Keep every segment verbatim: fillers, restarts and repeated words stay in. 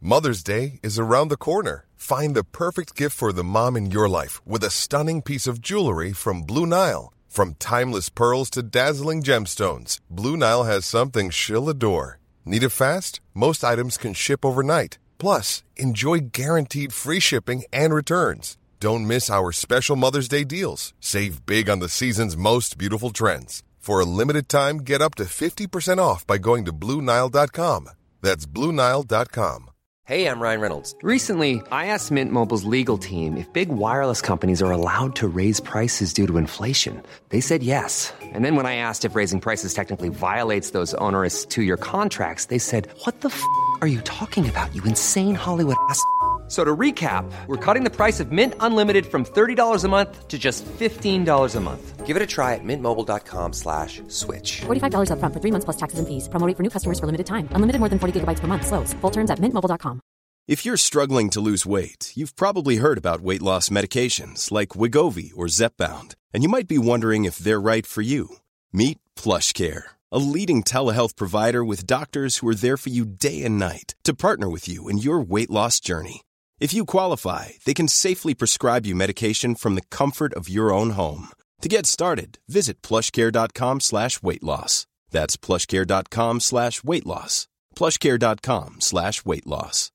Mother's Day is around the corner. Find the perfect gift for the mom in your life with a stunning piece of jewelry from Blue Nile. From timeless pearls to dazzling gemstones, Blue Nile has something she'll adore. Need it fast? Most items can ship overnight. Plus, enjoy guaranteed free shipping and returns. Don't miss our special Mother's Day deals. Save big on the season's most beautiful trends. For a limited time, get up to fifty percent off by going to Blue Nile dot com. That's Blue Nile dot com. Hey, I'm Ryan Reynolds. Recently, I asked Mint Mobile's legal team if big wireless companies are allowed to raise prices due to inflation. They said yes. And then when I asked if raising prices technically violates those onerous two-year contracts, they said, what the f*** are you talking about, you insane Hollywood ass f- So to recap, we're cutting the price of Mint Unlimited from thirty dollars a month to just fifteen dollars a month. Give it a try at mintmobile.com slash switch. forty-five dollars up front for three months plus taxes and fees. Promo rate for new customers for limited time. Unlimited more than forty gigabytes per month. Slows full terms at mint mobile dot com. If you're struggling to lose weight, you've probably heard about weight loss medications like Wegovy or Zepbound, and you might be wondering if they're right for you. Meet PlushCare, a leading telehealth provider with doctors who are there for you day and night to partner with you in your weight loss journey. If you qualify, they can safely prescribe you medication from the comfort of your own home. To get started, visit plushcare.com slash weight loss. That's plushcare.com slash weight loss. plushcare.com slash weight loss.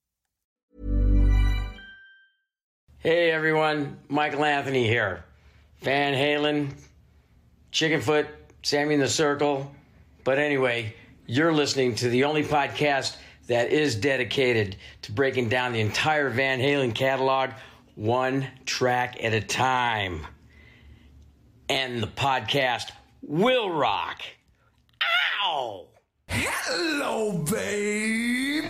Hey everyone, Michael Anthony here. Van Halen, Chickenfoot, Sammy in the Circle. But anyway, you're listening to the only podcast that is dedicated to breaking down the entire Van Halen catalog one track at a time. And the podcast will rock. Ow! Hello, baby!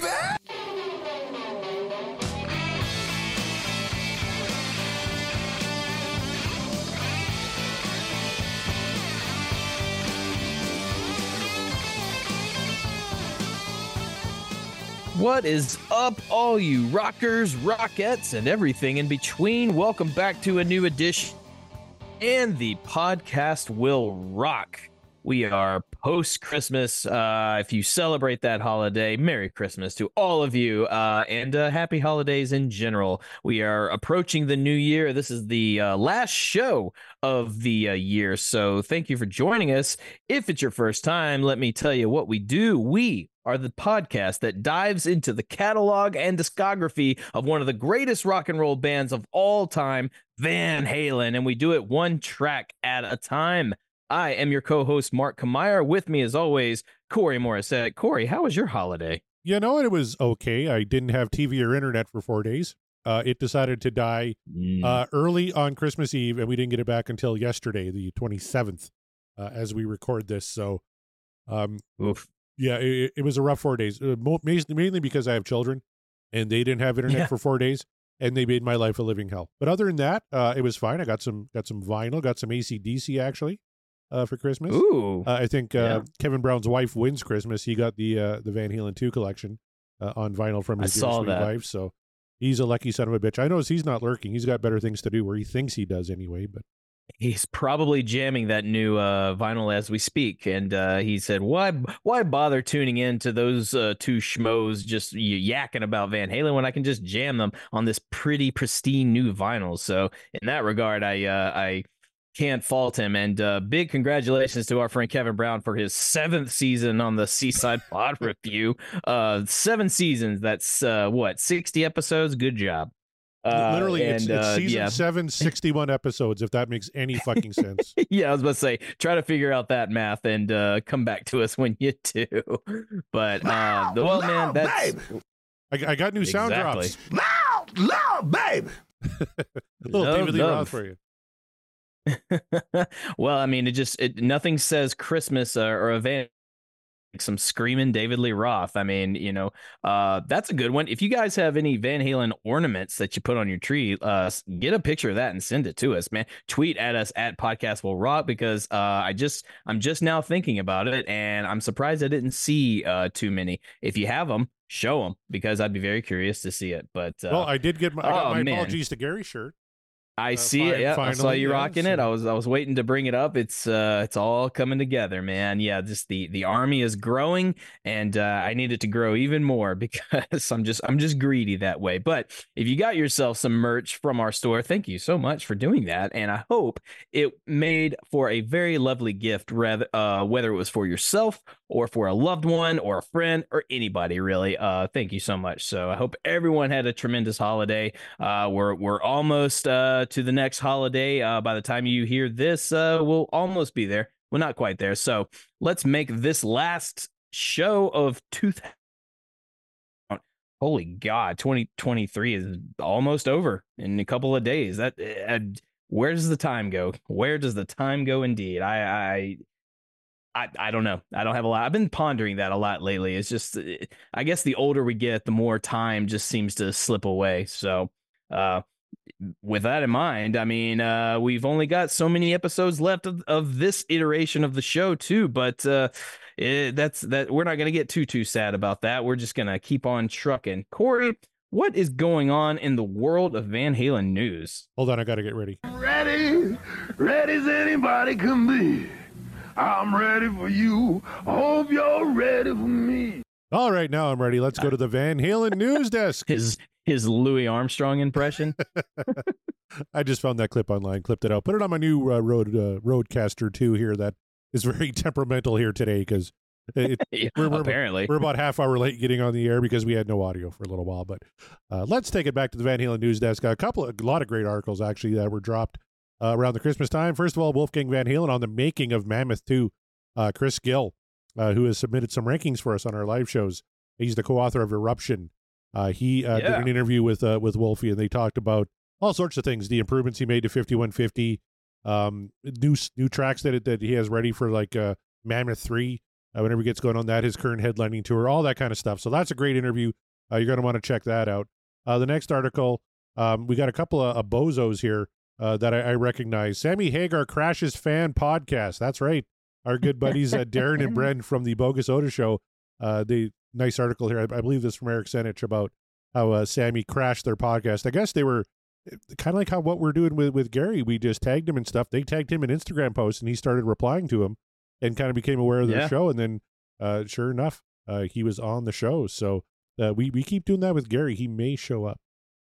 What is up, all you rockers, rockettes, and everything in between? Welcome back to a new edition, and the podcast will rock. We are post-Christmas. Uh, if you celebrate that holiday, Merry Christmas to all of you, uh, and uh, happy holidays in general. We are approaching the new year. This is the uh, last show of the uh, year, so thank you for joining us. If it's your first time, let me tell you what we do. We are the podcast that dives into the catalog and discography of one of the greatest rock and roll bands of all time, Van Halen, and we do it one track at a time. I am your co-host, Mark Kamier. With me, as always, Corey Morissette. Corey, how was your holiday? You know, it was okay. I didn't have T V or internet for four days. Uh, it decided to die Mm. uh, early on Christmas Eve, and we didn't get it back until yesterday, the twenty-seventh, uh, as we record this. So, um, Oof. yeah, it, it was a rough four days, uh, mo- mainly because I have children, and they didn't have internet Yeah. for four days, and they made my life a living hell. But other than that, uh, it was fine. I got some got some vinyl, got some A C D C, actually. Uh, for Christmas. Ooh. Uh, I think uh, Yeah. Kevin Brown's wife wins Christmas. He got the uh, the Van Halen two collection uh, on vinyl from his I dear saw sweet that. wife. So he's a lucky son of a bitch. I know he's not lurking. He's got better things to do, where he thinks he does anyway. But He's probably jamming that new uh, vinyl as we speak, and uh, he said, "Why, why bother tuning in to those uh, two schmoes just y- yakking about Van Halen when I can just jam them on this pretty pristine new vinyl?" So, in that regard, I, uh, I can't fault him. And uh, big congratulations to our friend Kevin Brown for his seventh season on the Seaside Pod Review. Uh, seven seasons. That's uh, what sixty episodes. Good job. Uh, literally, and, it's, it's uh, season yeah. seven, sixty-one episodes, if that makes any fucking sense. Yeah, I was about to say, try to figure out that math and uh, come back to us when you do. But, uh, the, well, man, that's... I, I got new sound Exactly. drops. Loud, loud, baby. A little Love, David Lee love. Roth for you. Well, I mean, it just it, nothing says Christmas uh, or a Van like some screaming David Lee Roth. I mean, you know, uh, that's a good one. If you guys have any Van Halen ornaments that you put on your tree, uh, get a picture of that and send it to us, man. Tweet at us at Podcast Will Rock, because uh, I just I'm just now thinking about it, and I'm surprised I didn't see uh, too many. If you have them, show them, because I'd be very curious to see it. But uh, Well, I did get my, I got oh, my man. apologies to Gary shirt. I uh, see it. fin- Yeah, I finally, saw you yeah, rocking so- it. I was I was waiting to bring it up. It's uh it's all coming together, man. Yeah, just the the army is growing, and uh, I need it to grow even more because I'm just I'm just greedy that way. But if you got yourself some merch from our store, thank you so much for doing that, and I hope it made for a very lovely gift, rather uh whether it was for yourself or for a loved one or a friend or anybody really. Uh, thank you so much. So I hope everyone had a tremendous holiday. Uh, we're we're almost uh to the next holiday. Uh, by the time you hear this, uh, we'll almost be there. We're not quite there. So let's make this last show of two thousand. Holy God, twenty twenty-three is almost over in a couple of days. That uh, where does the time go? Where does the time go? Indeed, I, I, I, I don't know. I don't have a lot. I've been pondering that a lot lately. It's just, I guess the older we get, the more time just seems to slip away. So, uh, with that in mind, I mean, uh, we've only got so many episodes left of, of this iteration of the show too, but uh, it, that's that. We're not going to get too too sad about that. We're just going to keep on trucking. Corey, what is going on in the world of Van Halen news? Hold on, I got to get ready. Ready, ready as anybody can be. I'm ready for you. Hope you're ready for me. All right, now I'm ready. Let's go to the Van Halen news desk. His his Louis Armstrong impression. I just found that clip online, clipped it out, put it on my new uh, Rode uh, Rodecaster two here. That is very temperamental here today because yeah, we're, we're, apparently we're about half hour late getting on the air because we had no audio for a little while. But uh, let's take it back to the Van Halen news desk. A couple, of, a lot of great articles actually that were dropped uh, around the Christmas time. First of all, Wolfgang Van Halen on the making of Mammoth two. Uh, Chris Gill, uh, who has submitted some rankings for us on our live shows. He's the co-author of Eruption. Uh, he uh, yeah. did an interview with uh, with Wolfie, and they talked about all sorts of things, the improvements he made to fifty-one fifty, um, new new tracks that that he has ready for like uh, Mammoth three, uh, whenever he gets going on that, his current headlining tour, all that kind of stuff. So that's a great interview. Uh, you're going to want to check that out. Uh, the next article, um, we got a couple of, of bozos here uh, that I, I recognize. Sammy Hagar Crashes Fan Podcast. That's right. Our good buddies uh, Darren and Bren from the Bogus Oda Show. Uh, they nice article here. I, I believe this from Eric Senich about how uh, Sammy crashed their podcast. I guess they were kind of like how what we're doing with, with Gary. We just tagged him and stuff. They tagged him in Instagram posts, and he started replying to him and kind of became aware of their yeah. show. And then, uh, sure enough, uh, he was on the show. So uh, we we keep doing that with Gary. He may show up.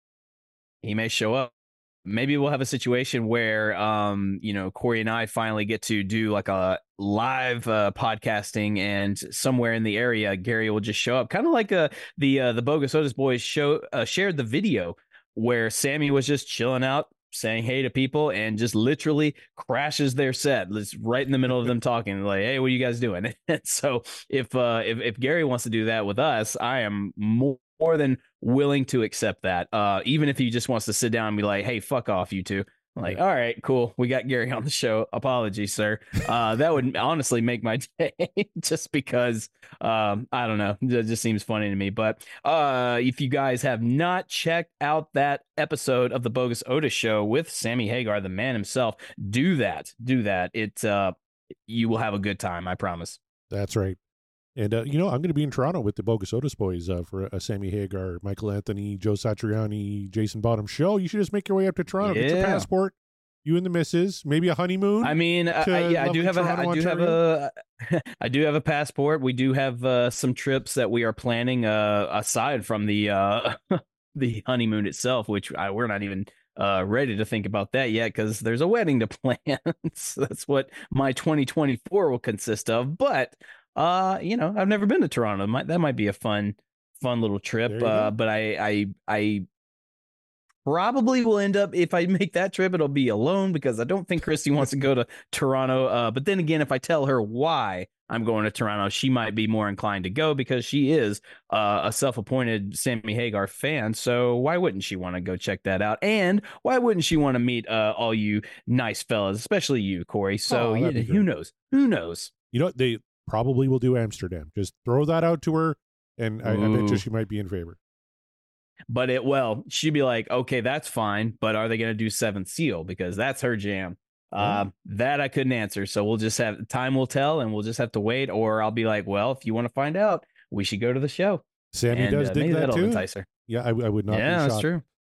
He may show up. Maybe we'll have a situation where, um, you know, Corey and I finally get to do like a live uh, podcasting, and somewhere in the area, Gary will just show up, kind of like uh, the uh, the Bogus Otis Boys show uh, shared the video where Sammy was just chilling out, saying hey to people, and just literally crashes their set. It's right in the middle of them talking, like, "Hey, what are you guys doing?" And so if uh, if if Gary wants to do that with us, I am more. more than willing to accept that. Uh, even if he just wants to sit down and be like, hey, fuck off, you two. I'm like, all right, cool. We got Gary on the show. Apologies, sir. Uh, that would honestly make my day just because, um, I don't know. It just seems funny to me. But uh, if you guys have not checked out that episode of the Bogus Otis Show with Sammy Hagar, the man himself, do that. Do that. It, uh, you will have a good time. I promise. That's right. And, uh, you know, I'm going to be in Toronto with the Bogus Otis Boys uh, for a Sammy Hagar, Michael Anthony, Joe Satriani, Jason Bottom show. You should just make your way up to Toronto. Yeah. Get your passport, you and the missus, maybe a honeymoon. I mean, uh, I, yeah, I do have Toronto, a, I do Ontario. have a, I do have a passport. We do have uh, some trips that we are planning uh, aside from the uh, the honeymoon itself, which I, we're not even uh, ready to think about that yet because there's a wedding to plan. So that's what my twenty twenty-four will consist of. But Uh, you know, I've never been to Toronto. Might that might be a fun, fun little trip. Uh, but I, I, I probably will end up, if I make that trip, it'll be alone because I don't think Christy wants to go to Toronto. Uh, but then again, if I tell her why I'm going to Toronto, she might be more inclined to go because she is uh, a self-appointed Sammy Hagar fan. So why wouldn't she want to go check that out? And why wouldn't she want to meet uh, all you nice fellas, especially you, Corey? So Oh, you, that'd be who great. knows? Who knows? You know, they probably will do Amsterdam. Just throw that out to her, and I, I bet you Ooh. she might be in favor. But it, well, she'd be like, okay, that's fine. But are they going to do Seventh Seal? Because that's her jam. Uh, that I couldn't answer. So we'll just have time will tell, and we'll just have to wait. Or I'll be like, well, if you want to find out, we should go to the show. Sammy And, does uh, dig maybe that that'll too. entice her. Yeah, I, I would not. Yeah, be that's shocked. true.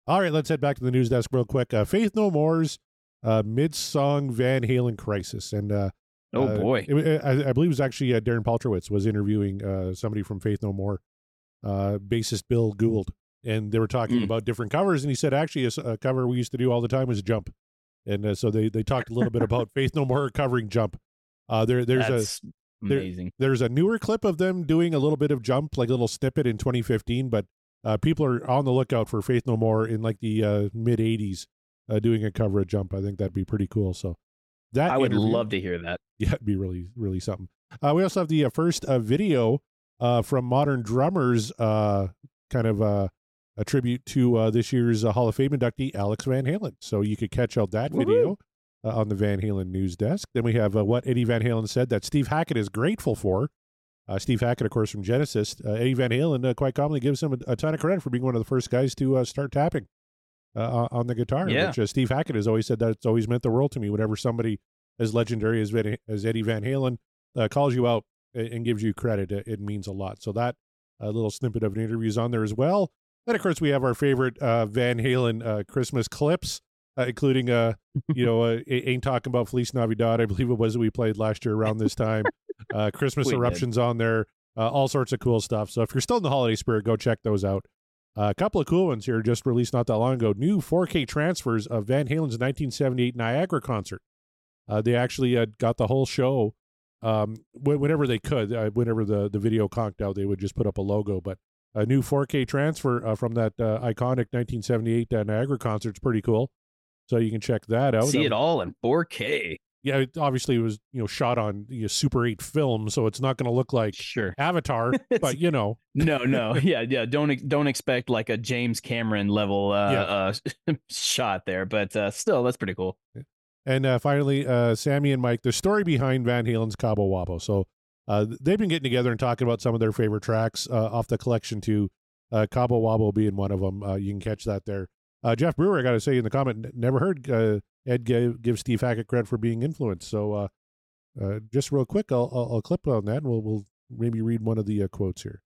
All right, let's head back to the news desk real quick. Uh, Faith No More's uh, mid-song Van Halen crisis. And uh, oh, uh, boy. It, it, I, I believe it was actually uh, Darren Paltrowitz was interviewing uh, somebody from Faith No More, uh, bassist Bill Gould. And they were talking Mm. about different covers. And he said, actually, a, a cover we used to do all the time was Jump. And uh, so they, they talked a little bit about Faith No More covering Jump. Uh, there, there's That's a there, amazing. there's a newer clip of them doing a little bit of Jump, like a little snippet in twenty fifteen, but uh, people are on the lookout for Faith No More in like the uh, mid eighties uh, doing a cover of Jump. I think that'd be pretty cool. So that I would interview, love to hear that. yeah, it'd be really, really something. Uh, we also have the uh, first uh, video uh, from Modern Drummers, uh, kind of uh, a tribute to uh, this year's uh, Hall of Fame inductee, Alex Van Halen. So you could catch out that Woo-hoo. video uh, on the Van Halen news desk. Then we have uh, what Eddie Van Halen said that Steve Hackett is grateful for. Uh, Steve Hackett, of course, from Genesis. Uh, Eddie Van Halen uh, quite commonly gives him a, a ton of credit for being one of the first guys to uh, start tapping uh, on the guitar. Yeah. Which uh, Steve Hackett has always said that it's always meant the world to me whenever somebody as legendary as, Van, as Eddie Van Halen uh, calls you out and, and gives you credit. It, it means a lot. So that uh, little snippet of an interview is on there as well. Then, of course, we have our favorite uh, Van Halen uh, Christmas clips, uh, including, uh, you know, uh, Ain't Talking About Feliz Navidad, I believe it was that we played last year around this time. Uh, Christmas We did. Eruptions on there, uh, all sorts of cool stuff. So if you're still in the holiday spirit, go check those out. Uh, a couple of cool ones here just released not that long ago. New four K transfers of Van Halen's nineteen seventy-eight Niagara concert. Uh, they actually uh, got the whole show um, wh- whenever they could. Uh, whenever the, the video conked out, they would just put up a logo. But a new four K transfer uh, from that uh, iconic nineteen seventy-eight uh, Niagara concert is pretty cool. So you can check that out. See Um, it all in four K. Yeah, it obviously it was you know shot on you know, Super eight film, so it's not going to look like Sure. Avatar, but you know. No, no, yeah, yeah. Don't ex- don't expect like a James Cameron level uh, Yeah. uh shot there, but uh, still, that's pretty cool. And uh, finally, uh, Sammy and Mike, the story behind Van Halen's Cabo Wabo. So uh, they've been getting together and talking about some of their favorite tracks uh, off the collection too. Uh, Cabo Wabo being one of them. Uh, you can catch that there. Uh, Jeff Brewer, I got to say in the comment, n- never heard uh, Ed give, give Steve Hackett credit for being influenced. So uh, uh, just real quick, I'll, I'll, I'll clip on that and we'll, we'll maybe read one of the uh, quotes here.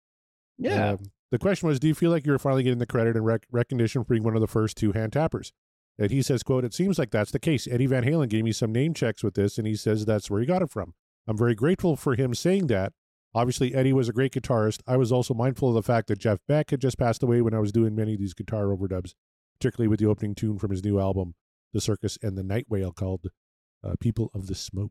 Yeah. Um, the question was, do you feel like you're finally getting the credit and rec- recognition for being one of the first two hand tappers? And he says, quote, it seems like that's the case. Eddie Van Halen gave me some name checks with this, and he says that's where he got it from. I'm very grateful for him saying that. Obviously, Eddie was a great guitarist. I was also mindful of the fact that Jeff Beck had just passed away when I was doing many of these guitar overdubs, particularly with the opening tune from his new album, The Circus and the Night Whale, called uh, People of the Smoke.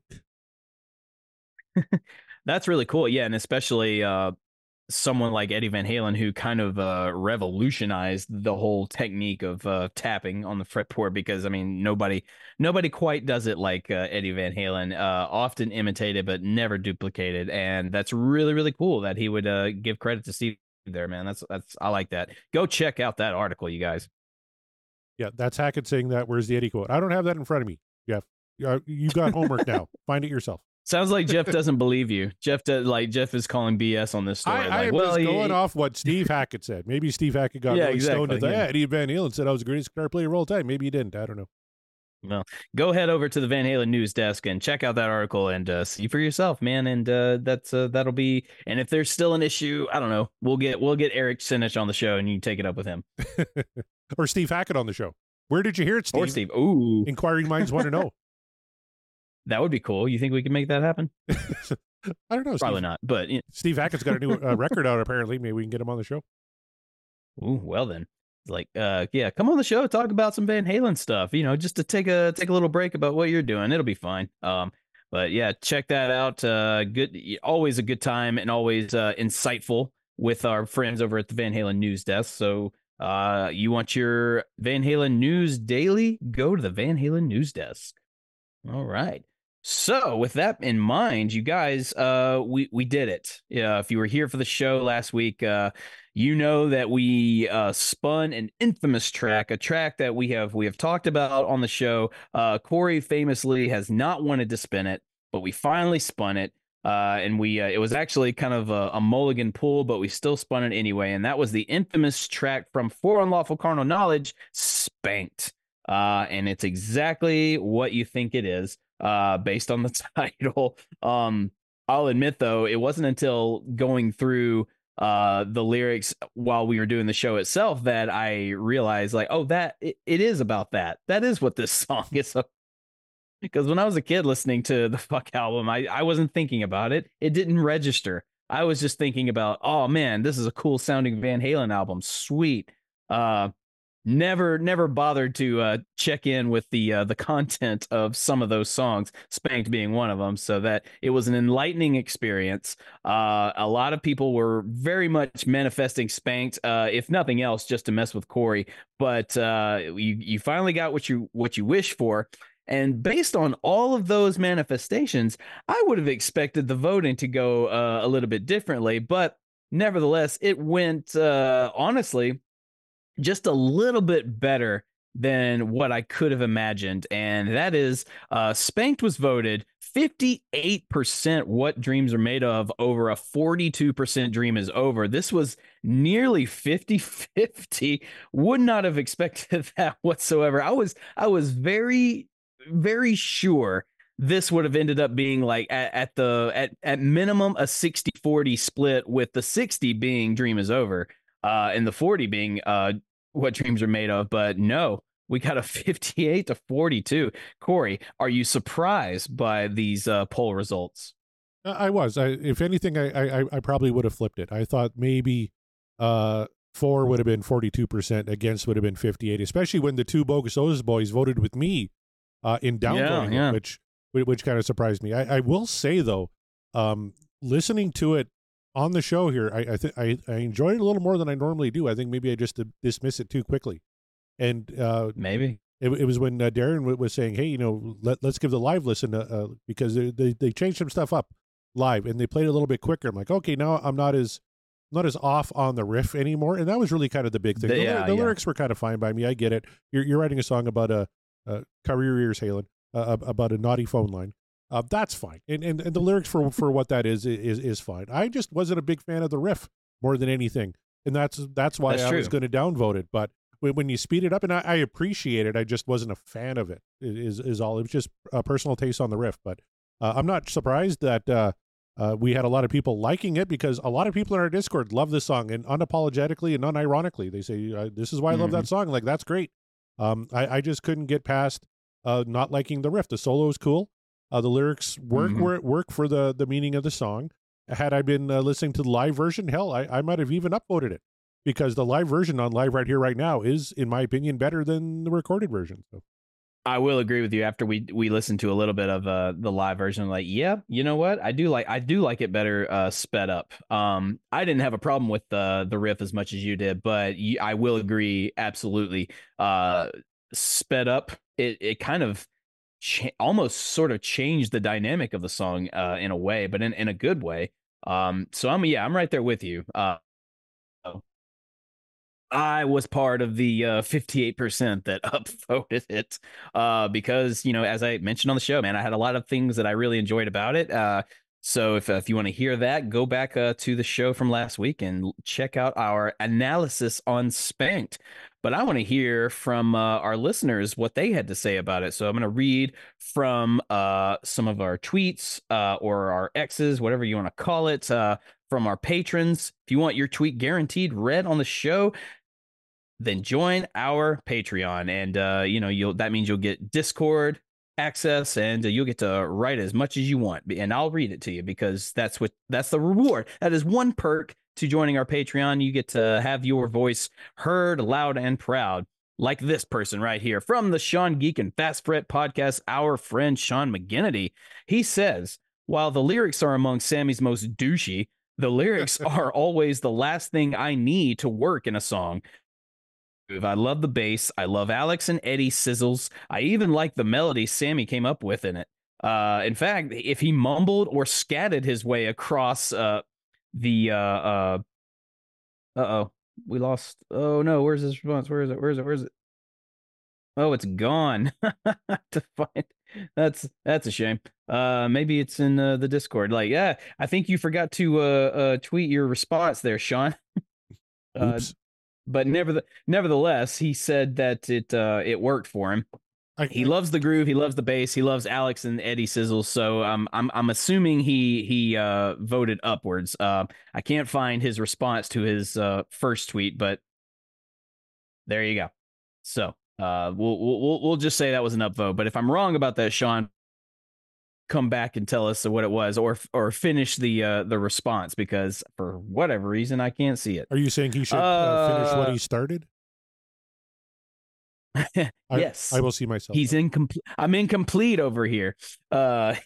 That's really cool. Yeah, and especially uh, someone like Eddie Van Halen, who kind of uh, revolutionized the whole technique of uh, tapping on the fretboard. Because I mean, nobody, nobody quite does it like uh, Eddie Van Halen. Uh, often imitated, but never duplicated, and that's really, really cool that he would uh, give credit to Steve there, man. That's that's I like that. Go check out that article, you guys. Yeah, that's Hackett saying that. Where's the Eddie quote? I don't have that in front of me, Jeff. Uh, you got homework now. Find it yourself. Sounds like Jeff doesn't believe you. Jeff does, like Jeff is calling B S on this story. I, like, I well, was he- going off what Steve Hackett said. Maybe Steve Hackett got Yeah, really stoned exactly, and thought, yeah. yeah, Eddie Van Halen said I was the greatest guitar player of all time. Maybe he didn't. I don't know. Well, go head over to the Van Halen news desk and check out that article and uh, see for yourself, man. And uh, that's uh, that'll be. And if there's still an issue, I don't know. We'll get we'll get Eric Sinich on the show, and you can take it up with him. Or Steve Hackett on the show. Where did you hear it, Steve? Or Steve. Ooh, Inquiring minds want to know. that would be cool. You think we can make that happen? I don't know. Probably Steve, not. But you Steve Hackett's got a new uh, record out, apparently. Maybe we can get him on the show. know, ooh, well then. It's like, uh, yeah, come on the show, talk about some Van Halen stuff. You know, just to take a take a little break about what you're doing. It'll be fine. Um, but yeah, check that out. Uh, good, always a good time and always uh, insightful with our friends over at the Van Halen news desk. So, uh, you want your Van Halen news daily? Go to the Van Halen news desk. All right. So with that in mind, you guys, uh, we, we did it. Yeah. If you were here for the show last week, uh, you know that we uh, spun an infamous track, a track that we have we have talked about on the show. Uh, Corey famously has not wanted to spin it, but we finally spun it. Uh, and we uh, it was actually kind of a, a mulligan pull, but we still spun it anyway. And that was the infamous track from For Unlawful Carnal Knowledge, Spanked. Uh, and it's exactly what you think it is. Uh, based on the title. Um, I'll admit though, it wasn't until going through uh, the lyrics while we were doing the show itself that I realized, like, oh, that it, it is about that. That is what this song is. Because when I was a kid listening to the Fuck album, I, I wasn't thinking about it. It didn't register. I was just thinking about, oh man, this is a cool sounding Van Halen album. Sweet. Uh, never, never bothered to uh, check in with the uh, the content of some of those songs, Spanked being one of them. So that it was an enlightening experience. Uh, a lot of people were very much manifesting Spanked, uh, if nothing else, just to mess with Corey. But uh, you you finally got what you what you wish for. And based on all of those manifestations, I would have expected the voting to go uh, a little bit differently. But nevertheless, it went, uh, honestly, just a little bit better than what I could have imagined. And that is uh, Spanked was voted fifty-eight percent What Dreams Are Made Of over a forty-two percent Dream Is Over. This was nearly fifty fifty. Would not have expected that whatsoever. I was I was very... very sure this would have ended up being like at, at the at at minimum a sixty forty split, with the sixty being Dream Is Over uh and the forty being uh What Dreams Are Made Of. But no, we got a fifty-eight to forty-two. Corey, are you surprised by these uh poll results? I was. I, if anything, I, I I probably would have flipped it. I thought maybe uh four would have been forty-two percent, against would have been fifty-eight, especially when the two Bogus O's boys voted with me Uh, in downvoting yeah, yeah. it, which which kind of surprised me. I, I will say though, um, listening to it on the show here, I I, th- I I enjoyed it a little more than I normally do. I think maybe I just dismiss it too quickly, and uh, maybe it, it was when uh, Darren w- was saying, "Hey, you know, let let's give the live listen," uh, uh, because they, they they changed some stuff up live and they played it a little bit quicker. I'm like, okay, now I'm not as not as off on the riff anymore, and that was really kind of the big thing. The, the yeah, the yeah. lyrics were kind of fine by me. I get it. You're you're writing a song about a Uh, cover your ears, Halen, uh, about a naughty phone line. Uh, that's fine, and, and and the lyrics for for what that is is is fine. I just wasn't a big fan of the riff more than anything, and that's that's why That's I true. was going to downvote it. But when, when you speed it up, and I, I appreciate it, I just wasn't a fan of it. Is is all. It was just a personal taste on the riff. But uh, I'm not surprised that uh, uh, we had a lot of people liking it, because a lot of people in our Discord love this song, and unapologetically and unironically they say, uh, "This is why I Mm-hmm. love that song." Like, that's great. Um, I, I just couldn't get past uh, not liking the riff. The solo is cool. Uh, the lyrics work Mhm. work work for the the meaning of the song. Had I been uh, listening to the live version, hell, I, I might have even upvoted it, because the live version on Live Right Here Right Now is, in my opinion, better than the recorded version. So I will agree with you. After we we listened to a little bit of uh the live version, like, yeah, you know what? I do like I do like it better uh sped up. Um, I didn't have a problem with the the riff as much as you did, but y- I will agree absolutely. Uh, sped up, it it kind of cha- almost sort of changed the dynamic of the song uh in a way, but in in a good way. Um, so I'm yeah, I'm right there with you. Uh. I was part of the uh, fifty-eight percent that upvoted it uh, because, you know, as I mentioned on the show, man, I had a lot of things that I really enjoyed about it. Uh, so if, uh, if you want to hear that, go back uh, to the show from last week and check out our analysis on Spanked. But I want to hear from uh, our listeners what they had to say about it. So I'm going to read from uh, some of our tweets uh, or our X's, whatever you want to call it, uh, from our patrons. If you want your tweet guaranteed read on the show, then join our Patreon, and uh, you know, you'll that means you'll get Discord access, and uh, you'll get to write as much as you want, and I'll read it to you, because that's what that's the reward. That is one perk to joining our Patreon. You get to have your voice heard loud and proud, like this person right here from the Sean Geek and Fast Fret podcast, our friend Sean McGinnity. He says, while the lyrics are among Sammy's most douchey, the lyrics are always the last thing I need to work in a song. I love the bass. I love Alex and Eddie sizzles. I even like the melody Sammy came up with in it. Uh, in fact, if he mumbled or scattered his way across uh, the uh, uh, uh-oh, we lost. Oh no, where's his response? Where is it? Where is it? Where is it? Oh, it's gone. To find that's that's a shame. Uh, maybe it's in uh, the Discord. Like, yeah, I think you forgot to uh, uh tweet your response there, Sean. uh, oops. But never nevertheless, he said that it uh, it worked for him. I, he loves the groove. He loves the bass. He loves Alex and Eddie Sizzle. So um, I'm I'm assuming he he uh, voted upwards. Uh, I can't find his response to his uh, first tweet, but there you go. So uh, we'll we'll we'll just say that was an upvote. But if I'm wrong about that, Sean, come back and tell us what it was, or or finish the uh, the response, because for whatever reason I can't see it. Are you saying he should uh, uh, finish what he started? Yes, I, I will see myself. He's incomplete. I'm incomplete over here. Uh,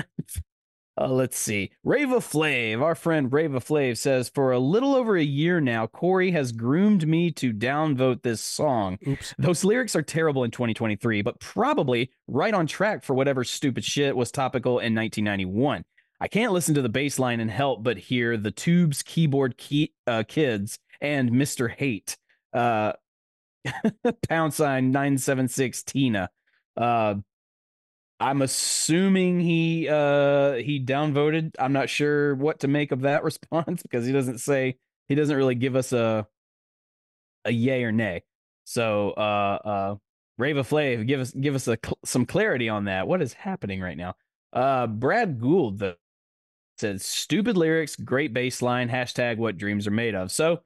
uh, let's see. Rava Flav, our friend Rava Flav says, for a little over a year now, Corey has groomed me to downvote this song. Oops. Those lyrics are terrible in twenty twenty-three, but probably right on track for whatever stupid shit was topical in nineteen ninety-one. I can't listen to the bass line and help but hear the Tubes keyboard key, uh, kids and Mister Hate. Uh, pound sign nine seven six Tina. Uh, I'm assuming he uh, he downvoted. I'm not sure what to make of that response, because he doesn't say, he doesn't really give us a a yay or nay. So uh, uh, Rava Flav, give us give us a cl- some clarity on that. What is happening right now? Uh, Brad Gould the, says stupid lyrics, great bass line. Hashtag what dreams are made of. So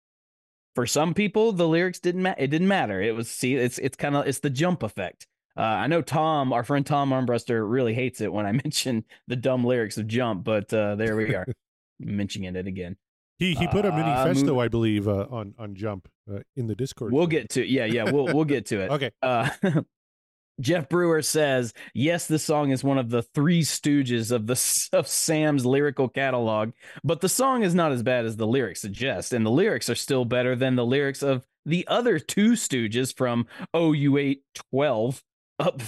for some people, the lyrics didn't matter. It didn't matter. It was, see, it's it's kind of, it's the jump effect. Uh, I know Tom, our friend Tom Armbruster, really hates it when I mention the dumb lyrics of Jump, but uh, there we are, mentioning it again. He he put a manifesto, um, I believe, uh, on on Jump uh, in the Discord. We'll get to yeah yeah we'll we'll get to it. Okay. Uh, Jeff Brewer says, yes, this song is one of the three stooges of the of Sam's lyrical catalog, but the song is not as bad as the lyrics suggest, and the lyrics are still better than the lyrics of the other two stooges from O U eight twelve up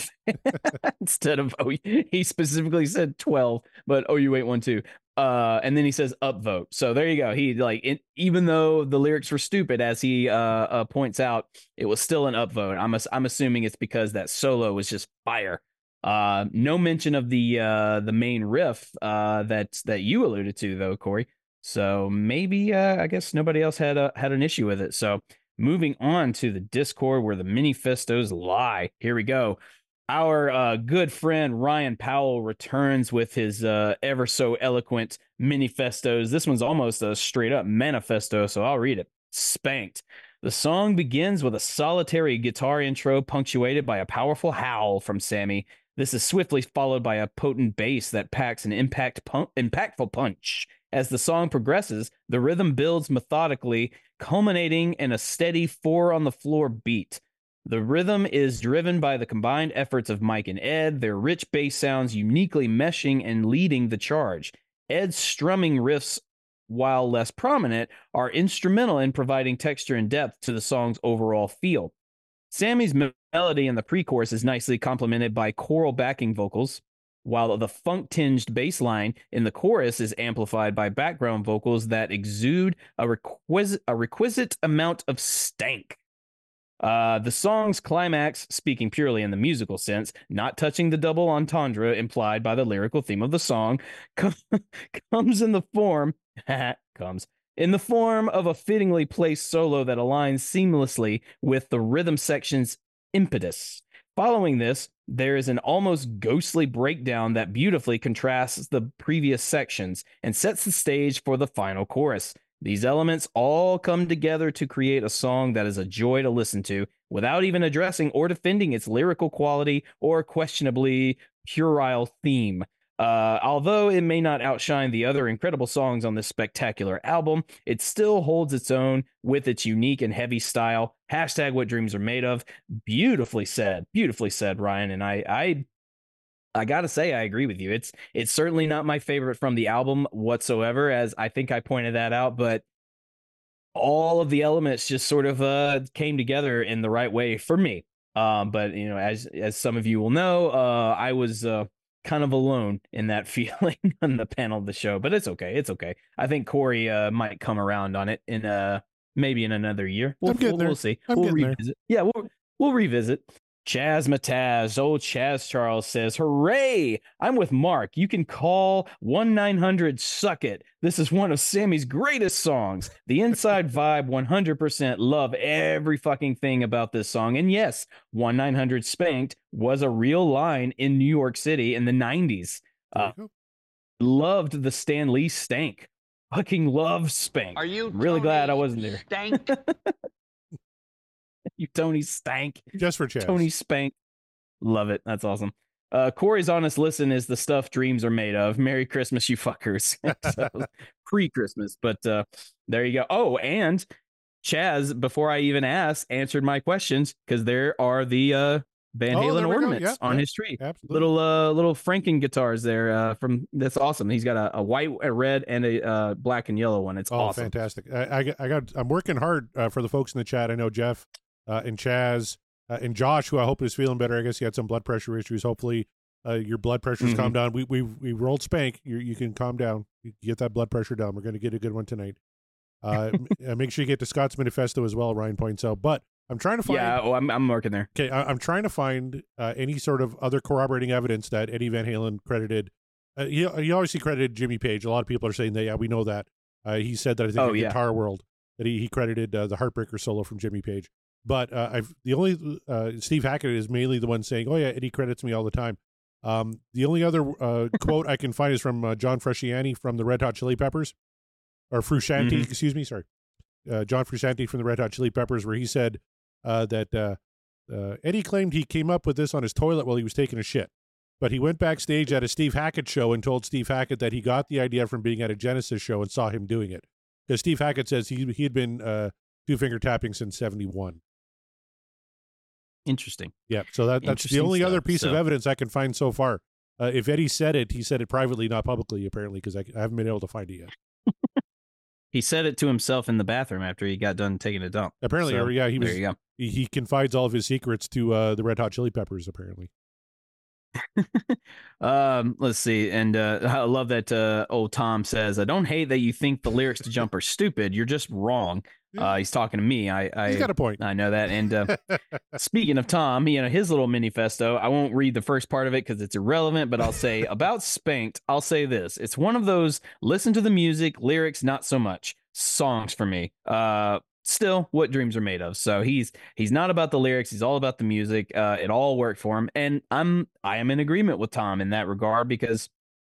instead of oh, he specifically said twelve, but O U eight one two. Uh, and then he says upvote. So there you go. He like it, even though the lyrics were stupid, as he uh, uh points out, it was still an upvote. I'm I'm assuming it's because that solo was just fire. Uh, no mention of the uh the main riff uh that that you alluded to though, Corey. So maybe uh, I guess nobody else had a had an issue with it. So moving on to the Discord where the manifestos lie. Here we go. Our uh, good friend Ryan Powell returns with his uh, ever so eloquent manifestos. This one's almost a straight up manifesto, so I'll read it. Spanked. The song begins with a solitary guitar intro punctuated by a powerful howl from Sammy. This is swiftly followed by a potent bass that packs an impact pun- impactful punch. As the song progresses, the rhythm builds methodically, culminating in a steady four on the floor beat. The rhythm is driven by the combined efforts of Mike and Ed, their rich bass sounds uniquely meshing and leading the charge. Ed's strumming riffs, while less prominent, are instrumental in providing texture and depth to the song's overall feel. Sammy's melody in the pre-chorus is nicely complemented by choral backing vocals, while the funk-tinged bass line in the chorus is amplified by background vocals that exude a requisite, a requisite amount of stank. Uh, the song's climax, speaking purely in the musical sense, not touching the double entendre implied by the lyrical theme of the song, com- comes in the form comes in the form of a fittingly placed solo that aligns seamlessly with the rhythm section's impetus. Following this, there is an almost ghostly breakdown that beautifully contrasts the previous sections and sets the stage for the final chorus. These elements all come together to create a song that is a joy to listen to without even addressing or defending its lyrical quality or questionably puerile theme. Uh, although it may not outshine the other incredible songs on this spectacular album, it still holds its own with its unique and heavy style. Hashtag what dreams are made of. Beautifully said. Beautifully said, Ryan. And I, I I gotta say, I agree with you. It's it's certainly not my favorite from the album whatsoever, as I think I pointed that out, but all of the elements just sort of uh, came together in the right way for me. Um, but, you know, as as some of you will know, uh, I was uh, kind of alone in that feeling on the panel of the show, but it's okay. It's okay. I think Corey uh, might come around on it in uh, maybe in another year. We'll, I'm getting we'll, there. we'll see. I'm we'll getting revisit. there. Yeah, we'll, we'll revisit. Chaz Mataz, old Chaz Charles says, hooray! I'm with Mark. You can call one nine hundred Suck It. This is one of Sammy's greatest songs. The inside vibe, one hundred percent. Love every fucking thing about this song. And yes, one nine hundred Spanked was a real line in New York City in the nineties. Uh, loved the Stan Lee stank. Fucking love Spank. Are you really Tony glad I wasn't there. Stank? You Tony Stank. Just for Chaz. Tony Spank. Love it. That's awesome. Uh, Corey's honest listen is the stuff dreams are made of. Merry Christmas, you fuckers. So, pre-Christmas, but uh, there you go. Oh, and Chaz, before I even asked, answered my questions because there are the uh, Van Oh, Halen there we go. ornaments Yeah, on yeah, his tree. absolutely. Little uh, little Franken guitars there uh, from. That's awesome. He's got a, a white, a red, and a uh, black and yellow one. It's Oh, awesome. fantastic! I, I, got- I got. I'm working hard uh, for the folks in the chat. I know Jeff uh, and Chaz uh, and Josh, who I hope is feeling better. I guess he had some blood pressure issues. Hopefully, uh, your blood pressure's Mhm. calmed down. We we we rolled Spank. You you can calm down. You get that blood pressure down. We're going to get a good one tonight. Uh, m- uh, make sure you get to Scott's Manifesto as well. Ryan points out, but I'm trying to find. Yeah, oh, I'm I'm working there. Okay, I, I'm trying to find uh, any sort of other corroborating evidence that Eddie Van Halen credited. Uh, he, he obviously credited Jimmy Page. A lot of people are saying that. Yeah, we know that. Uh, he said that I think Oh, in yeah. Guitar World that he, he credited uh, the Heartbreaker solo from Jimmy Page. But uh, I've the only uh, Steve Hackett is mainly the one saying, "Oh yeah, Eddie credits me all the time." Um, the only other uh, quote I can find is from uh, John Frusciante from the Red Hot Chili Peppers, or Frusciante, Mhm. excuse me, sorry, uh, John Frusciante from the Red Hot Chili Peppers, where he said uh, that uh, uh, Eddie claimed he came up with this on his toilet while he was taking a shit, but he went backstage at a Steve Hackett show and told Steve Hackett that he got the idea from being at a Genesis show and saw him doing it, because Steve Hackett says he he had been uh, two finger tapping since seventy-one. Interesting. Yeah, so that, that's the Interesting only other stuff. piece of So- evidence I can find so far. Uh, if Eddie said it, he said it privately, not publicly, apparently, because I, I haven't been able to find it yet. He said it to himself in the bathroom after he got done taking a dump. Apparently, So, or yeah, he was. There you go. He, he confides all of his secrets to uh, the Red Hot Chili Peppers, apparently. um, let's see. And uh, I love that uh, old Tom says, I don't hate that you think the lyrics to Jump are stupid. You're just wrong. Uh, he's talking to me. I, I, He's got a point. I know that. And uh, speaking of Tom, you know, his little manifesto, I won't read the first part of it because it's irrelevant, but I'll say about Spanked, I'll say this. It's one of those listen to the music, lyrics, not so much. Songs for me. Uh, still what dreams are made of. So he's he's not about the lyrics, he's all about the music. Uh, it all worked for him. And I'm I am in agreement with Tom in that regard because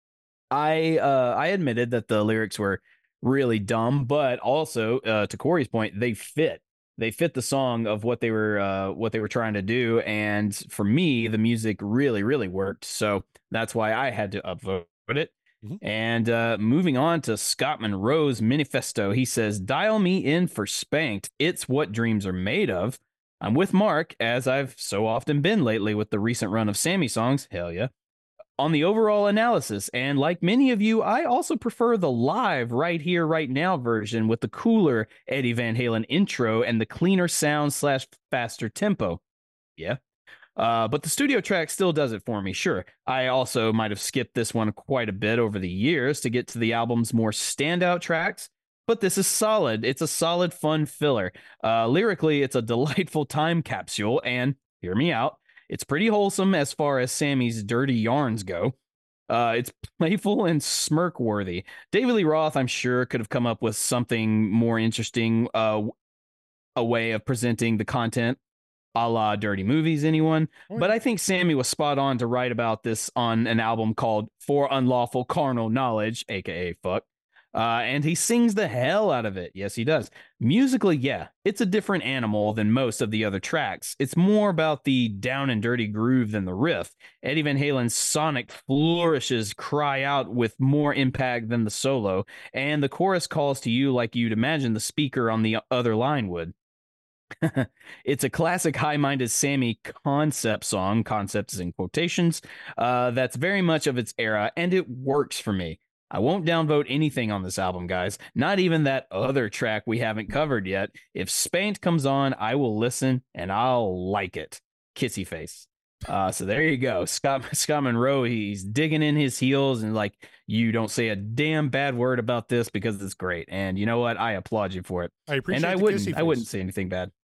I uh, I admitted that the lyrics were really dumb, but also uh, to Corey's point, they fit. They fit the song of what they were uh, what they were trying to do, and for me, the music really, really worked. So that's why I had to upvote it. Mhm. And uh, moving on to Scott Monroe's manifesto, he says, "Dial me in for Spanked. It's what dreams are made of." I'm with Mark, as I've so often been lately with the recent run of Sammy songs. Hell yeah. On the overall analysis, and like many of you, I also prefer the live right here, right now version with the cooler Eddie Van Halen intro and the cleaner sound slash faster tempo. Yeah. Uh, but the studio track still does it for me, sure. I also might have skipped this one quite a bit over the years to get to the album's more standout tracks, but this is solid. It's a solid, fun filler. Uh, lyrically, it's a delightful time capsule, and hear me out, it's pretty wholesome as far as Sammy's dirty yarns go. Uh, it's playful and smirk-worthy. David Lee Roth, I'm sure, could have come up with something more interesting, uh, a way of presenting the content, a la Dirty Movies, anyone. But I think Sammy was spot on to write about this on an album called For Unlawful Carnal Knowledge, aka fuck. Uh, and he sings the hell out of it. Yes, he does. Musically, yeah, it's a different animal than most of the other tracks. It's more about the down and dirty groove than the riff. Eddie Van Halen's sonic flourishes cry out with more impact than the solo, and the chorus calls to you like you'd imagine the speaker on the other line would. It's a classic high-minded Sammy concept song, concepts in quotations, uh, that's very much of its era, and it works for me. I won't downvote anything on this album, guys. Not even that other track we haven't covered yet. If Spanked comes on, I will listen and I'll like it. Kissy face. Uh, so there you go. Scott Scott Monroe, he's digging in his heels and like, you don't say a damn bad word about this because it's great. And you know what? I applaud you for it. I appreciate And I the wouldn't. kissy I wouldn't face. say anything bad.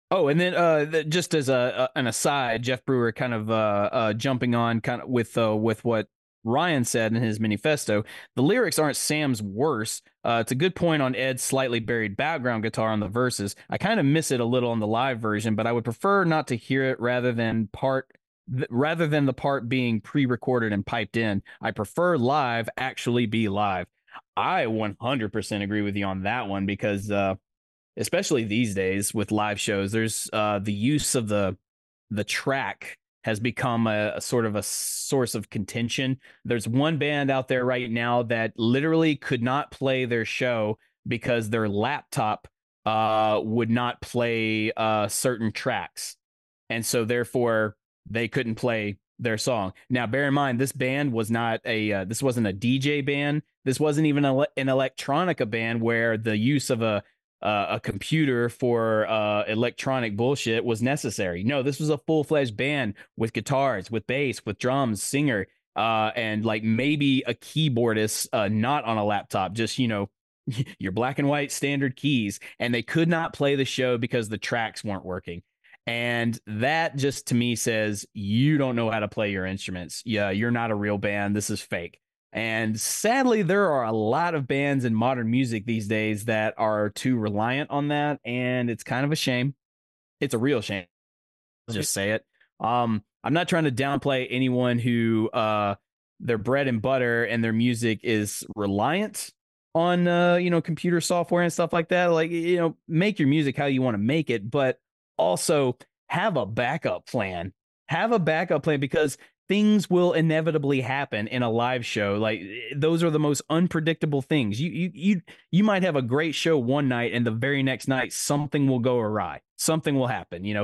Oh, and then uh, th- just as a, a an aside, Jeff Brewer kind of uh, uh, jumping on kind of with uh, with what Ryan said in his manifesto. The lyrics aren't Sam's worst. Uh, it's a good point on Ed's slightly buried background guitar on the verses. I kind of miss it a little on the live version, but I would prefer not to hear it rather than part th- rather than the part being pre-recorded and piped in. I prefer live actually be live. I one hundred percent agree with you on that one because. Uh, especially these days with live shows, there's uh, the use of the the track has become a, a sort of a source of contention. There's one band out there right now that literally could not play their show because their laptop uh, would not play uh, certain tracks. And so therefore they couldn't play their song. Now, bear in mind, this band was not a, uh, this wasn't a D J band. This wasn't even a, an electronica band where the use of a, Uh, a computer for uh, electronic bullshit was necessary. No, this was a full-fledged band with guitars, with bass, with drums, singer, uh, and like maybe a keyboardist, uh, not on a laptop, just, you know, your black and white standard keys. And they could not play the show because the tracks weren't working. And that just to me says, you don't know how to play your instruments. Yeah, you're not a real band. This is fake. And sadly, there are a lot of bands in modern music these days that are too reliant on that. And it's kind of a shame. It's a real shame. I'll just say it. Um, I'm not trying to downplay anyone who uh, their bread and butter and their music is reliant on, uh, you know, computer software and stuff like that. Like, you know, make your music how you want to make it, but also have a backup plan. Have a backup plan because things will inevitably happen in a live show. Like those are the most unpredictable things. You you you you might have a great show one night and the very next night something will go awry. Something will happen, you know.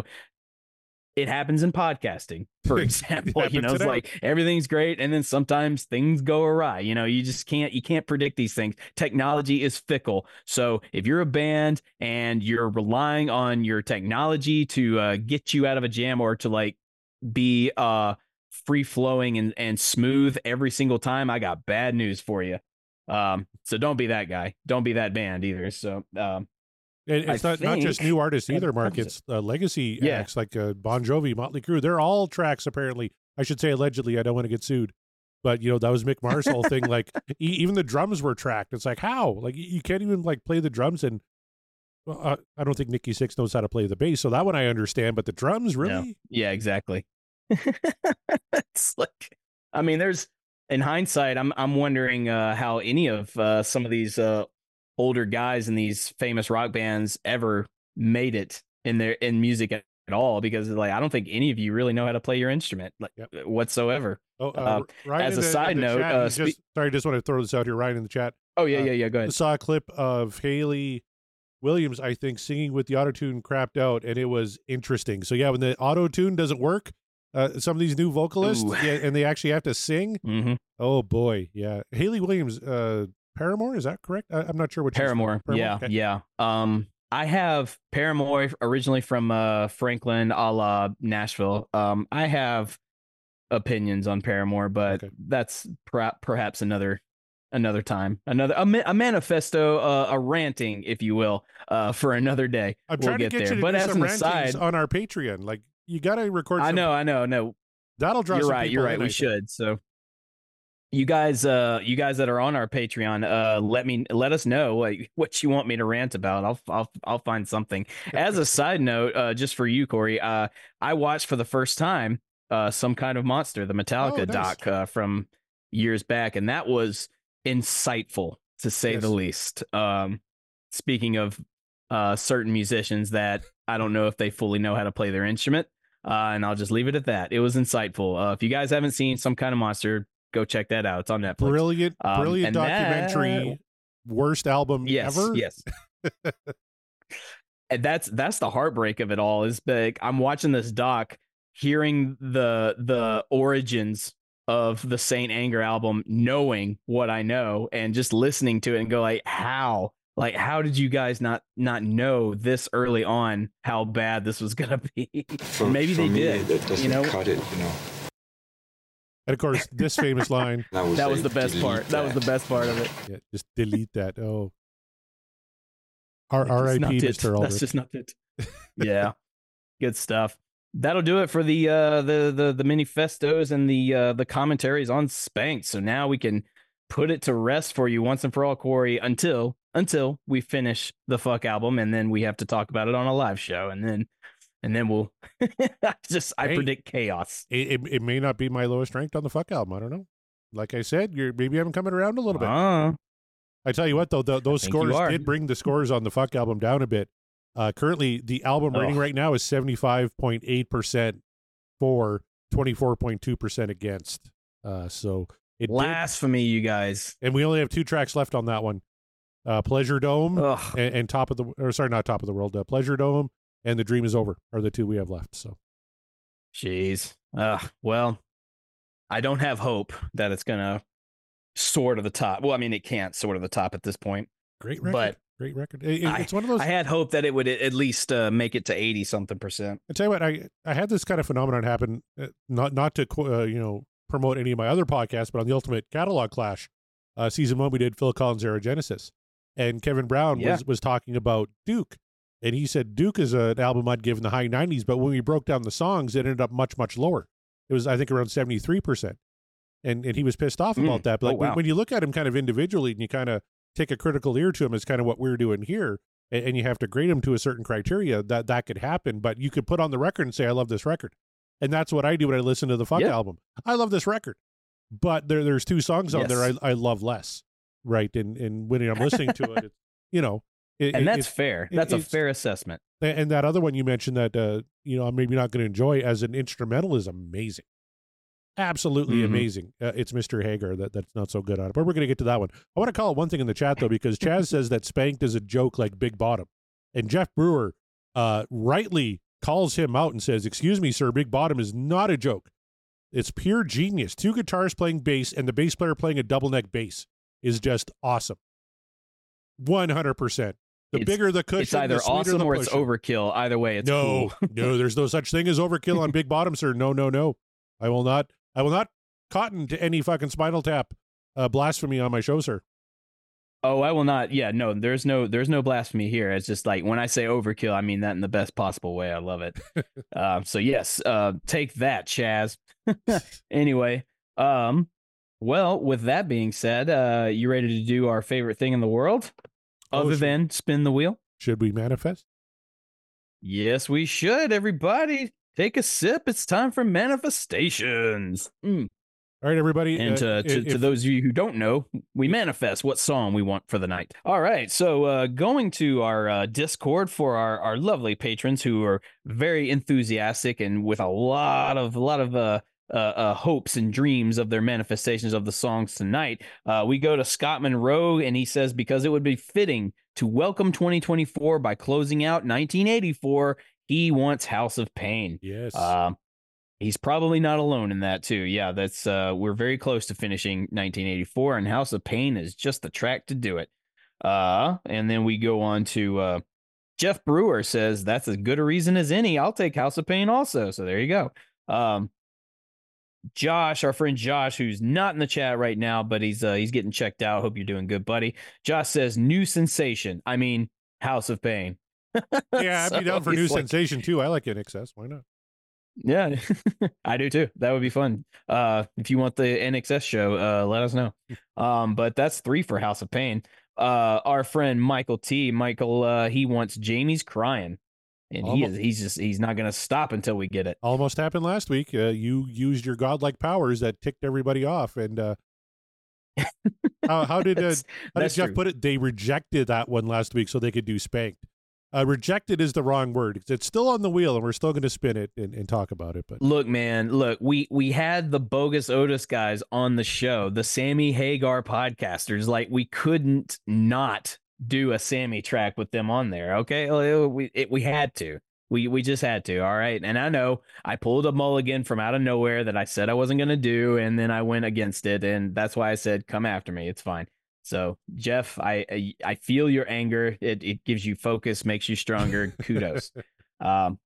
It happens in podcasting, for example. You know, it's like everything's great and then sometimes things go awry. You know, you just can't you can't predict these things. Technology is fickle. So if you're a band and you're relying on your technology to uh, get you out of a jam or to like be uh free flowing and, and smooth every single time, I got bad news for you. Um, so don't be that guy. Don't be that band either. So, um, and it's I not, not just new artists either, Mark. It's uh, legacy yeah. acts like uh, Bon Jovi, Motley Crue. They're all tracks, apparently. I should say allegedly. I don't want to get sued. But, you know, that was Mick Mars' whole thing. Like, e- even the drums were tracked. It's like, how? Like, you can't even, like, play the drums. And well, uh, I don't think Nikki Sixx knows how to play the bass. So that one I understand. But the drums, really? No. Yeah, exactly. It's like, I mean, there's in hindsight, I'm I'm wondering uh, how any of uh, some of these uh, older guys in these famous rock bands ever made it in their in music at, at all, because like I don't think any of you really know how to play your instrument like yep. whatsoever. Oh, uh, uh, as a the, side note, chat, uh, just, spe- sorry, just want to throw this out here, Ryan, in the chat. Oh yeah, uh, yeah, yeah. Go ahead. I saw a clip of Haley Williams, I think, singing with the autotune crapped out, and it was interesting. So yeah, when the autotune doesn't work. Uh, some of these new vocalists, yeah, and they actually have to sing. Mm-hmm. Oh boy, yeah. Haley Williams, uh, Paramore, is that correct? I, I'm not sure what. Paramore, Paramore, yeah, okay. yeah. Um, I have Paramore originally from uh Franklin, a la Nashville. Um, I have opinions on Paramore, but okay. that's per- perhaps another another time, another a, a manifesto, uh, a ranting, if you will, uh, for another day. I'm we'll trying get to get there. you to but do as some an aside, on our Patreon, like. You got to record. Some, I know, I know, no. That'll draw. You're some right. people You're right. in, we should. So, you guys, uh, you guys that are on our Patreon, uh, let me let us know like, what you want me to rant about. I'll I'll I'll find something. As a side note, uh, just for you, Corey, uh, I watched for the first time, uh, Some Kind of Monster, the Metallica oh, nice. doc uh, from years back, and that was insightful to say yes. the least. Um, speaking of uh, certain musicians that I don't know if they fully know how to play their instrument. Uh, and I'll just leave it at that. It was insightful. Uh, if you guys haven't seen Some Kind of Monster, go check that out. It's on Netflix. Brilliant, um, brilliant documentary. That, worst album yes, ever. Yes. And that's that's the heartbreak of it all. Is like I'm watching this doc, hearing the the origins of the Saint Anger album, knowing what I know, and just listening to it and go like, how? Like, how did you guys not not know this early on how bad this was gonna be? For, maybe for they me, did. That doesn't you know? cut it, you know. And of course, this famous line. that was, that was a, the best part. That. that was the best part of it. Yeah, just delete that. Oh, R I P Mister Aldrich. That's just not it. Yeah. Good stuff. That'll do it for the uh, the the the manifestos and the uh, the commentaries on Spanked. So now we can put it to rest for you once and for all, Corey, until until we finish the fuck album, and then we have to talk about it on a live show, and then and then we'll just I Hey, predict chaos. It, it it may not be my lowest ranked on the fuck album. I don't know. Like I said, you're maybe I'm coming around a little bit. Uh, I tell you what, though, the, those think you scores are. did bring the scores on the fuck album down a bit. Uh, currently, the album rating Ugh. right now is seventy-five point eight percent for, twenty-four point two percent against. Uh, so it did, blasphemy, you guys. and we only have two tracks left on that one. Uh, Pleasure Dome Ugh. and, and Top of the, or sorry, not Top of the World. Uh, Pleasure Dome and The Dream Is Over are the two we have left. So Jeez. Uh, well, I don't have hope that it's gonna soar to the top. Well, I mean, it can't soar to the top at this point. great record, But great record. It- it- I- it's one of those. I had hope that it would at least uh, make it to eighty something percent. I tell you what, I I had this kind of phenomenon happen, uh, not not to qu- uh, you know promote any of my other podcasts, but on the Ultimate Catalog Clash, uh, season one we did Phil Collins Era Genesis, and Kevin Brown Yeah. was was talking about Duke, and he said Duke is an album I'd give in the high nineties, but when we broke down the songs, it ended up much much lower. It was I think around seventy three percent, and and he was pissed off Mm. about that. But Oh, like when, wow. when you look at him kind of individually, and you kind of take a critical ear to him, is kind of what we're doing here. And, and you have to grade him to a certain criteria, that that could happen. But you could put on the record and say, I love this record. And that's what I do when I listen to the Fuck Yeah. album. I love this record. But there there's two songs on there I, Yes. I love less. Right. And and when I'm listening to it, it's, you know. It, And it- that's it's- fair. it- That's a it's- fair assessment. And that other one you mentioned that, uh, you know, I'm maybe not going to enjoy as an instrumental is amazing. Absolutely Mhm. amazing. Uh, it's Mister Hagar that, that's not so good on it. But we're going to get to that one. I want to call it one thing in the chat, though, because Chaz says that Spanked is a joke like Big Bottom. And Jeff Brewer uh, rightly calls him out and says, excuse me, sir, Big Bottom is not a joke. It's pure genius. Two guitars playing bass and the bass player playing a double neck bass is just awesome. one hundred percent. The It's- bigger the cushion, It's either the sweeter awesome the or it's pushing. overkill. Either way, it's no, cool. no, there's no such thing as overkill on Big Bottom, sir. No, no, no. I will not. I will not cotton to any fucking Spinal Tap uh, blasphemy on my show, sir. Oh, I will not. Yeah, no, there's no there's no blasphemy here. It's just like when I say overkill, I mean that in the best possible way. I love it. um, so yes, uh, take that, Chaz. Anyway, um, well, with that being said, uh, you ready to do our favorite thing in the world, Oh, other sure. than spin the wheel? Should we manifest? Yes, we should. Everybody, take a sip. It's time for manifestations. Mm. All right, everybody. And uh, to, to, if- to those of you who don't know, we manifest what song we want for the night. All right. So uh, going to our uh, Discord for our, our lovely patrons who are very enthusiastic and with a lot of a lot of uh, uh, uh, hopes and dreams of their manifestations of the songs tonight, uh, we go to Scott Monroe, and he says, because it would be fitting to welcome twenty twenty-four by closing out nineteen eighty-four, he wants House of Pain. yes. Um, he's probably not alone in that too. Yeah, that's uh, we're very close to finishing nineteen eighty-four, and House of Pain is just the track to do it. Uh, and then we go on to uh, Jeff Brewer says that's as good a reason as any. I'll take House of Pain also. So there you go. Um, Josh, our friend Josh, who's not in the chat right now, but he's uh, he's getting checked out. Hope you're doing good, buddy. Josh says new sensation. I mean House of Pain. yeah, I'd be So down for he's new like- sensation too. I like N X S. Why not? Yeah, I do too. That would be fun. Uh, if you want the N X S show, uh, let us know. Um, but that's three for House of Pain. Uh, our friend Michael T. Michael, uh, he wants Jamie's Crying, and he Almo- is he's just he's not gonna stop until we get it. Almost happened last week. Uh, you used your godlike powers that ticked everybody off, and uh, how, how did uh, That's- how did that's Jeff true. put it? They rejected that one last week so they could do Spanked. Uh, rejected is the wrong word. It's still on the wheel, and we're still going to spin it and, and talk about it. But Look, man, look, we we had the bogus Otis guys on the show, the Sammy Hagar podcasters. Like, we couldn't not do a Sammy track with them on there. Okay, Like, we it, we had to. We we just had to. All right, and I know I pulled a mulligan from out of nowhere that I said I wasn't going to do, and then I went against it, and that's why I said, "Come after me. It's fine." So, Jeff, I I, I feel your anger. It it gives you focus, makes you stronger. Kudos. Um,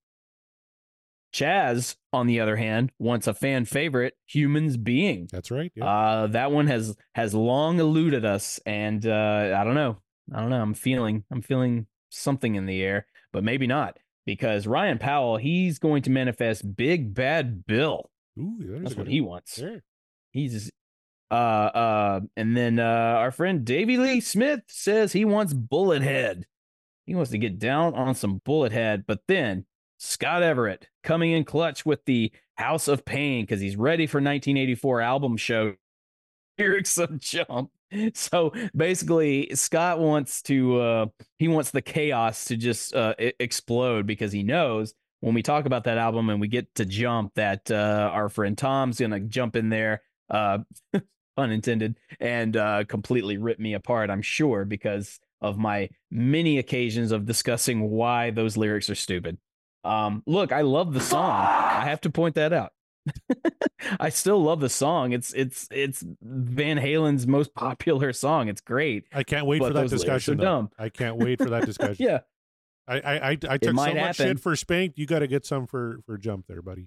Chaz, on the other hand, wants a fan favorite, Humans Being. that's right. Yeah. Uh, that one has has long eluded us, and uh, I don't know. I don't know. I'm feeling I'm feeling something in the air, but maybe not, because Ryan Powell, he's going to manifest Big Bad Bill. Ooh, that's what good. he wants. Sure. He's uh uh and then uh our friend Davey Lee Smith says he wants Bullet Head. He wants to get down on some Bullet Head, but then Scott Everett coming in clutch with the House of Pain because he's ready for nineteen eighty-four album show lyrics of Jump. So basically, Scott wants to uh, he wants the chaos to just uh, I- explode because he knows when we talk about that album and we get to Jump that uh, our friend Tom's gonna jump in there, uh, pun intended, and uh, completely rip me apart. I'm sure because of my many occasions of discussing why those lyrics are stupid. Um, look, I love the song. I have to point that out. I still love the song. It's it's it's Van Halen's most popular song. It's great. I can't wait for that discussion. Dumb. I can't wait for that discussion. Yeah. I I I, I took so much happen. shit for Spanked. You got to get some for for Jump there, buddy.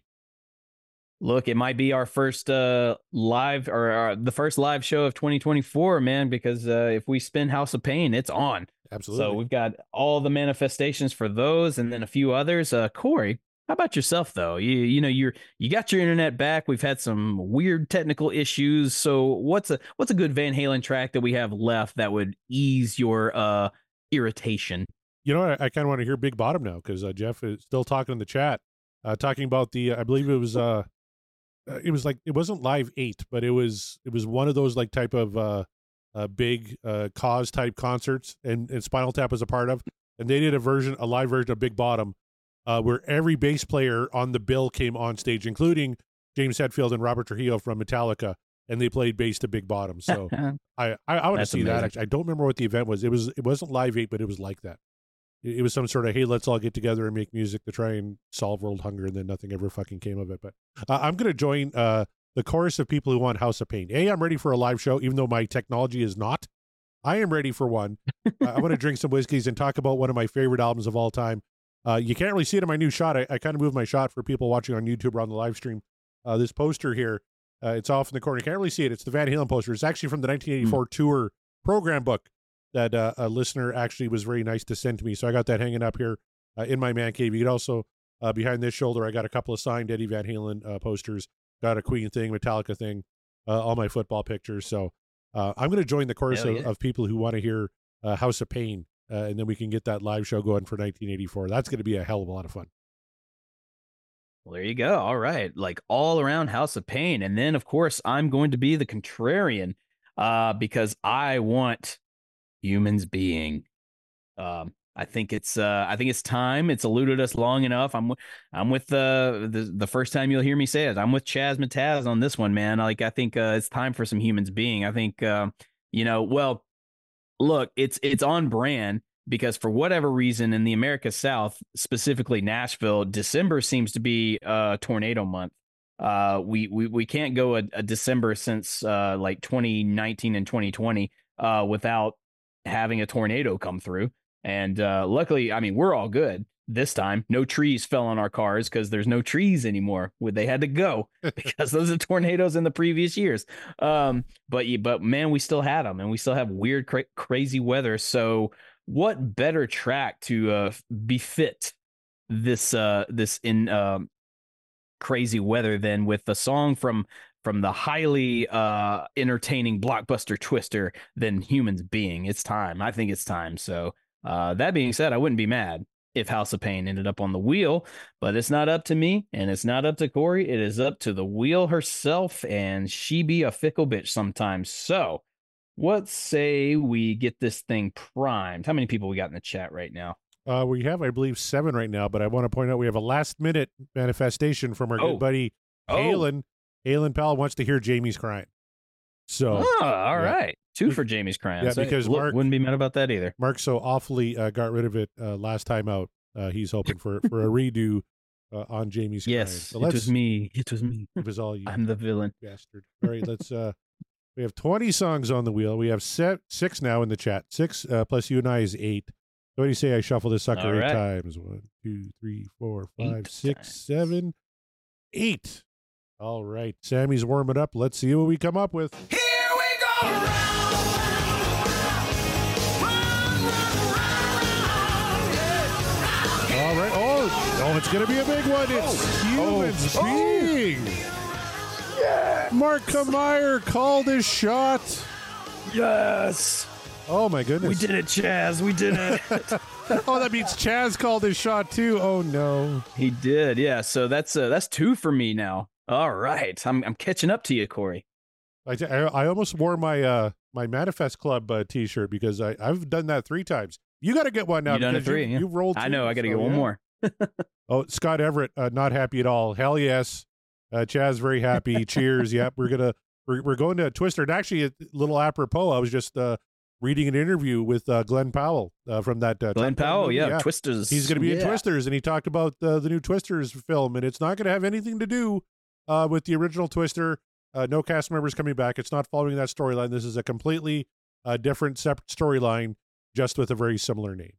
Look, it might be our first uh, live or uh, the first live show of twenty twenty-four, man, because uh, if we spin House of Pain, it's on. Absolutely. So we've got all the manifestations for those and then a few others. Uh, Corey, how about yourself, though? You you know, you're you got your internet back. We've had some weird technical issues. So what's a what's a good Van Halen track that we have left that would ease your uh, irritation? You know, I, I kind of want to hear Big Bottom now because uh, Jeff is still talking in the chat, uh, talking about the, uh, I believe it was, uh, uh, it was like, it wasn't Live eight, but it was, it was one of those like type of uh, uh, big uh, cause type concerts and, and Spinal Tap was a part of. And they did a version, a live version of Big Bottom uh, where every bass player on the bill came on stage, including James Hetfield and Robert Trujillo from Metallica. And they played bass to Big Bottom. So I, I, I want to see amazing. that. Actually, I don't remember what the event was. It was, it wasn't Live eight, but it was like that. It was some sort of, hey, let's all get together and make music to try and solve world hunger, and then nothing ever fucking came of it. But uh, I'm going to join uh, the chorus of people who want House of Pain. A, I'm ready for a live show, even though my technology is not. I am ready for one. uh, I want to drink some whiskeys and talk about one of my favorite albums of all time. Uh, you can't really see it in my new shot. I, I kind of moved my shot for people watching on YouTube or on the live stream. Uh, this poster here, uh, it's off in the corner. You can't really see it. It's the Van Halen poster. It's actually from the nineteen eighty-four mm. tour program book that uh, a listener actually was very nice to send to me. So I got that hanging up here uh, in my man cave. You could also, uh, behind this shoulder, I got a couple of signed Eddie Van Halen uh, posters, got a Queen thing, Metallica thing, uh, all my football pictures. So uh, I'm going to join the chorus of, yeah. of people who want to hear uh, House of Pain, uh, and then we can get that live show going for nineteen eighty-four. That's going to be a hell of a lot of fun. Well, there you go. All right. Like all around House of Pain. And then, of course, I'm going to be the contrarian uh, because I want Humans Being. Um, I think it's uh, I think it's time. It's eluded us long enough. I'm I'm with uh, the the first time you'll hear me say it. I'm with Chaz Mataz on this one, man. Like I think uh, it's time for some Humans Being. I think uh, you know. Well, look, it's it's on brand because for whatever reason in the America South, specifically Nashville, December seems to be uh, tornado month. Uh, we we we can't go a, a December since uh, like twenty nineteen and twenty twenty uh, without having a tornado come through. And uh, luckily, I mean, we're all good this time. No trees fell on our cars because there's no trees anymore. They had to go because those are tornadoes in the previous years. Um, but but man, we still had them, and we still have weird, cra- crazy weather. So what better track to uh, befit this uh, this in uh, crazy weather than with the song from from the highly uh, entertaining blockbuster Twister than Humans Being? It's time. I think it's time. So uh, that being said, I wouldn't be mad if House of Pain ended up on the wheel, but it's not up to me and it's not up to Corey. It is up to the wheel herself, and she be a fickle bitch sometimes. So what say we get this thing primed? How many people we got in the chat right now? Uh, we have, I believe, seven right now, but I want to point out we have a last minute manifestation from our oh. good buddy Halen. Oh. Halen Powell wants to hear Jamie's Crying. So, oh, all yeah. right. Two for Jamie's Crying. Yeah, so because look, Mark wouldn't be mad about that either. Mark so awfully uh, got rid of it uh, last time out. Uh, he's hoping for, for a redo uh, on Jamie's Crying. Yes, so it was me. It was me. It was all you. I'm the villain. Bastard. All right, let's... Uh, we have twenty songs on the wheel. We have set, six now in the chat. Six uh, plus you and I is eight. So what do you say I shuffle this sucker all eight right. times? One, two, three, four, five, eight six, times. seven, eight. All right. Sammy's warming up. Let's see what we come up with. Here we go! Round, round, round, round, yeah. All right. Oh, Oh, it's going to be a big one. It's Humans Oh. Being. Yeah. Mark Meyer called his shot. Yes. Oh, my goodness. We did it, Chaz. We did it. Oh, that means Chaz called his shot, too. Oh, no. He did, yeah. So that's uh, that's two for me now. All right. I'm I'm catching up to you, Corey. I, I, I almost wore my uh, my Manifest Club uh, T-shirt because I, I've done that three times. You got to get one now. You done it because three, You, yeah. you rolled I two, know. I got to so, get one yeah. more. Oh, Scott Everett, uh, not happy at all. Hell yes. Uh, Chaz, very happy. Cheers. Yep. We're going to, we're, we're going to Twister. And actually, a little apropos, I was just uh, reading an interview with uh, Glenn Powell uh, from that. Uh, Glenn Top Gun Powell, movie. yeah, Twisters. He's going to be in Yeah. Twisters, and he talked about uh, the new Twisters film, and it's not going to have anything to do uh, with the original Twister. Uh, no cast members coming back. It's not following that storyline. This is a completely uh, different, separate storyline, just with a very similar name.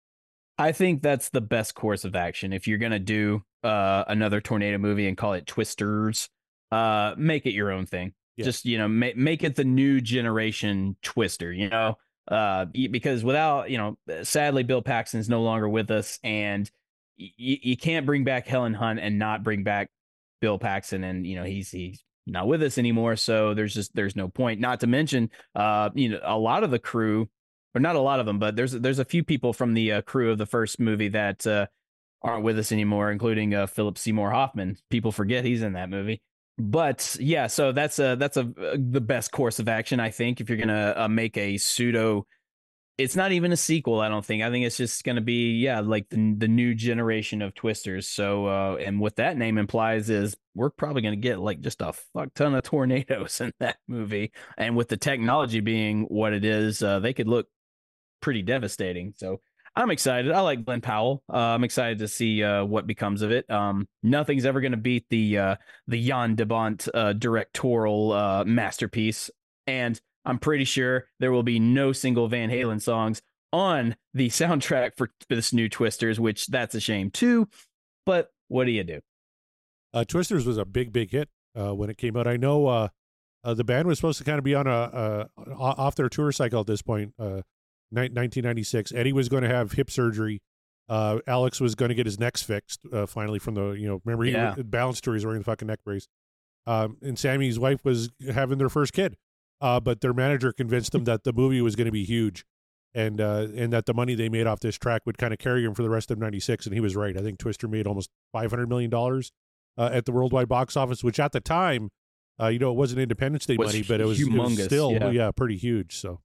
I think that's the best course of action. If you're going to do uh, another tornado movie and call it Twisters, uh, make it your own thing. Yeah. Just, you know, ma- make it the new generation Twister, you know, uh, y- because without, you know, sadly, Bill Paxton's no longer with us, and y- you can't bring back Helen Hunt and not bring back Bill Paxton. And, you know, he's, he's not with us anymore. So there's just, there's no point. Not to mention, uh, you know, a lot of the crew, or not a lot of them, but there's, there's a few people from the uh, crew of the first movie that uh, aren't with us anymore, including uh, Philip Seymour Hoffman. People forget he's in that movie. But yeah, so that's a that's a the best course of action, I think, if you're gonna uh, make a pseudo. It's not even a sequel, I don't think. I think it's just gonna be yeah, like the the new generation of Twisters. So uh, and what that name implies is we're probably gonna get like just a fuck ton of tornadoes in that movie, and with the technology being what it is, uh, they could look pretty devastating. So I'm excited. I like Glenn Powell. Uh, I'm excited to see uh, what becomes of it. Um, nothing's ever going to beat the uh, the Jan de Bont uh, directorial uh, masterpiece, and I'm pretty sure there will be no single Van Halen songs on the soundtrack for this new Twisters, which that's a shame too. But what do you do? Uh, Twisters was a big, big hit uh, when it came out. I know uh, uh, the band was supposed to kind of be on a, a off their tour cycle at this point. Uh, nineteen ninety-six. Eddie was going to have hip surgery. Uh, Alex was going to get his neck fixed uh, finally from the, you know, remember he Yeah. balance tour, he's wearing the fucking neck brace. Um, and Sammy's wife was having their first kid. Uh, but their manager convinced them that the movie was going to be huge, and uh, and that the money they made off this track would kind of carry him for the rest of ninety-six. And he was right. I think Twister made almost five hundred million dollars uh, at the worldwide box office, which at the time, uh, you know, it wasn't Independence Day Was money, but it was, it was humongous, still, yeah. yeah, pretty huge. So.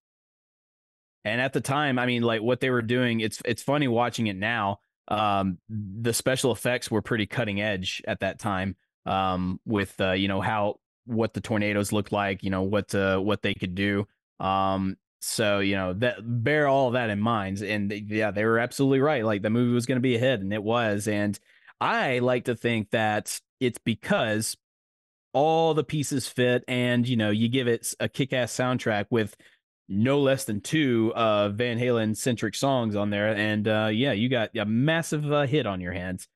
And at the time, I mean, like what they were doing, it's it's funny watching it now. Um, the special effects were pretty cutting edge at that time. Um, with uh, you know how what the tornadoes looked like, you know what uh, what they could do. Um, so you know that bear all of that in mind. And they, yeah, they were absolutely right. Like the movie was going to be a hit, and it was. And I like to think that it's because all the pieces fit, and you know you give it a kick-ass soundtrack with no less than two uh, Van Halen centric songs on there. And uh, yeah, you got a massive uh, hit on your hands.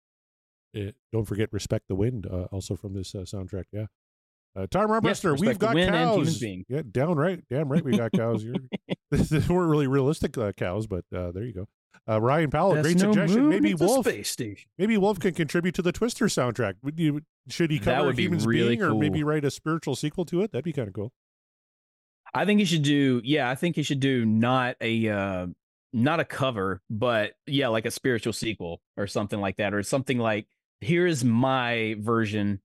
Uh, don't forget Respect the Wind, uh, also from this uh, soundtrack. Yeah. Uh, Tom Yes, Armbruster, Respect we've the got Wind and Human cows. Being. Yeah, downright. Damn right we got cows. You're, they weren't really realistic uh, cows, but uh, there you go. Uh, Ryan Powell, That's great no suggestion. moon, Maybe it's a Wolf. space station. Maybe Wolf can contribute to the Twister soundtrack. Would you? Should he That cover would be Humans really Being, or maybe cool. write a spiritual sequel to it? That'd be kind of cool. I think he should do, yeah, I think he should do not a, uh, not a cover, but yeah, like a spiritual sequel or something like that, or something like, here's my version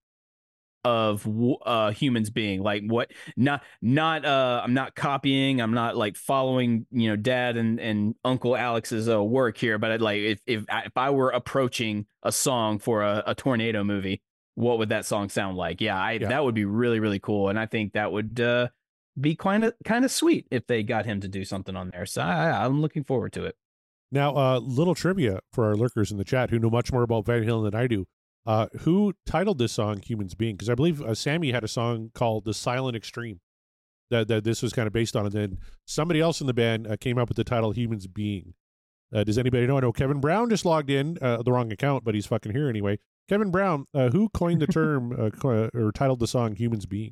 of uh Humans Being, like what, not, not, uh, I'm not copying, I'm not like following, you know, Dad and, and Uncle Alex's uh, work here, but I'd like, if, if, I- if I were approaching a song for a, a tornado movie, what would that song sound like? Yeah, I, Yeah. that would be really, really cool. And I think that would, uh, be kind of kind of sweet if they got him to do something on there. So I, I'm looking forward to it. Now, uh, little trivia for our lurkers in the chat who know much more about Van Halen than I do. Uh, who titled this song Humans Being? Because I believe uh, Sammy had a song called The Silent Extreme that, that this was kind of based on. And then somebody else in the band uh, came up with the title Humans Being. Uh, does anybody know? I know Kevin Brown just logged in, uh, the wrong account, but he's fucking here anyway. Kevin Brown, uh, who coined the term uh, co- or titled the song Humans Being?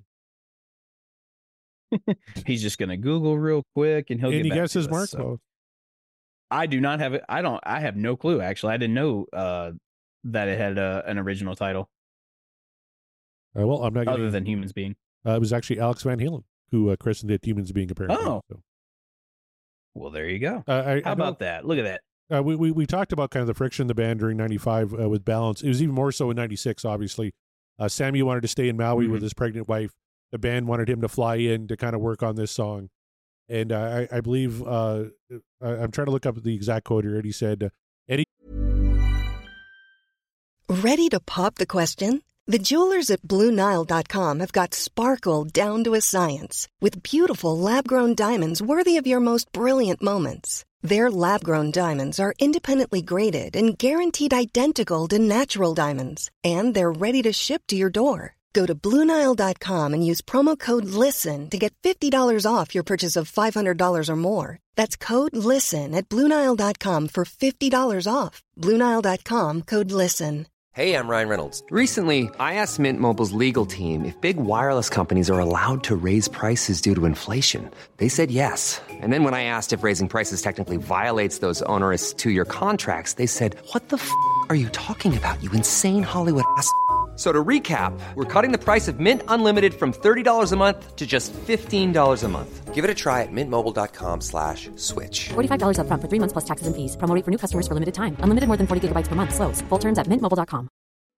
He's just gonna Google real quick, and he'll Any get back guesses, to us, Mark? so. Oh, I do not have it. I don't. I have no clue. Actually, I didn't know uh, that it had a, an original title. Uh, well, I'm not other getting, than Humans Being. Uh, it was actually Alex Van Halen who uh, christened it Humans Being, apparently. Oh, so. Well, there you go. Uh, I, How I about that? Look at that. Uh, we, we we talked about kind of the friction in the band during ninety-five uh, with Balance. It was even more so in ninety-six, obviously. Uh, Sammy wanted to stay in Maui mm-hmm. with his pregnant wife. The band wanted him to fly in to kind of work on this song. And uh, I, I believe, uh, I, I'm trying to look up the exact quote here. Eddie said, uh, Eddie. Ready to pop the question? The jewelers at Blue Nile dot com have got sparkle down to a science with beautiful lab-grown diamonds worthy of your most brilliant moments. Their lab-grown diamonds are independently graded and guaranteed identical to natural diamonds, and they're ready to ship to your door. Go to Blue Nile dot com and use promo code LISTEN to get fifty dollars off your purchase of five hundred dollars or more. That's code LISTEN at Blue Nile dot com for fifty dollars off. Blue Nile dot com, code LISTEN. Hey, I'm Ryan Reynolds. Recently, I asked Mint Mobile's legal team if big wireless companies are allowed to raise prices due to inflation. They said yes. And then when I asked if raising prices technically violates those onerous two-year contracts, they said, what the f*** are you talking about, you insane Hollywood ass f- So to recap, we're cutting the price of Mint Unlimited from thirty dollars a month to just fifteen dollars a month. Give it a try at mintmobile.com slash switch. forty-five dollars up front for three months plus taxes and fees. Promo rate for new customers for limited time. Unlimited more than forty gigabytes per month. Slows full terms at mint mobile dot com.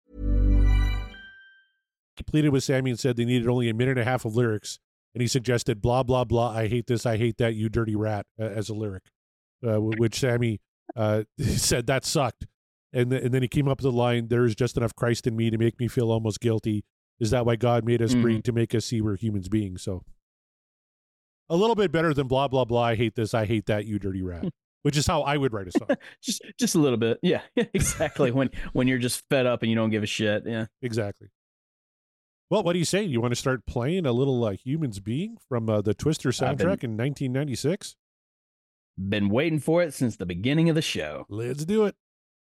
He pleaded with Sammy and said they needed only a minute and a half of lyrics. And he suggested, blah, blah, blah, I hate this, I hate that, you dirty rat, uh, as a lyric. Uh, which Sammy uh, said that sucked. And, th- and then he came up with the line, there is just enough Christ in me to make me feel almost guilty. Is that why God made us mm-hmm. breed, to make us see we're humans beings? So a little bit better than blah, blah, blah, I hate this, I hate that, you dirty rat. Which is how I would write a song. just just a little bit. Yeah, exactly. when when you're just fed up and you don't give a shit. Yeah, exactly. Well, what do you say? You want to start playing a little uh, Humans Being from uh, the Twister soundtrack been, in nineteen ninety-six? Been waiting for it since the beginning of the show. Let's do it.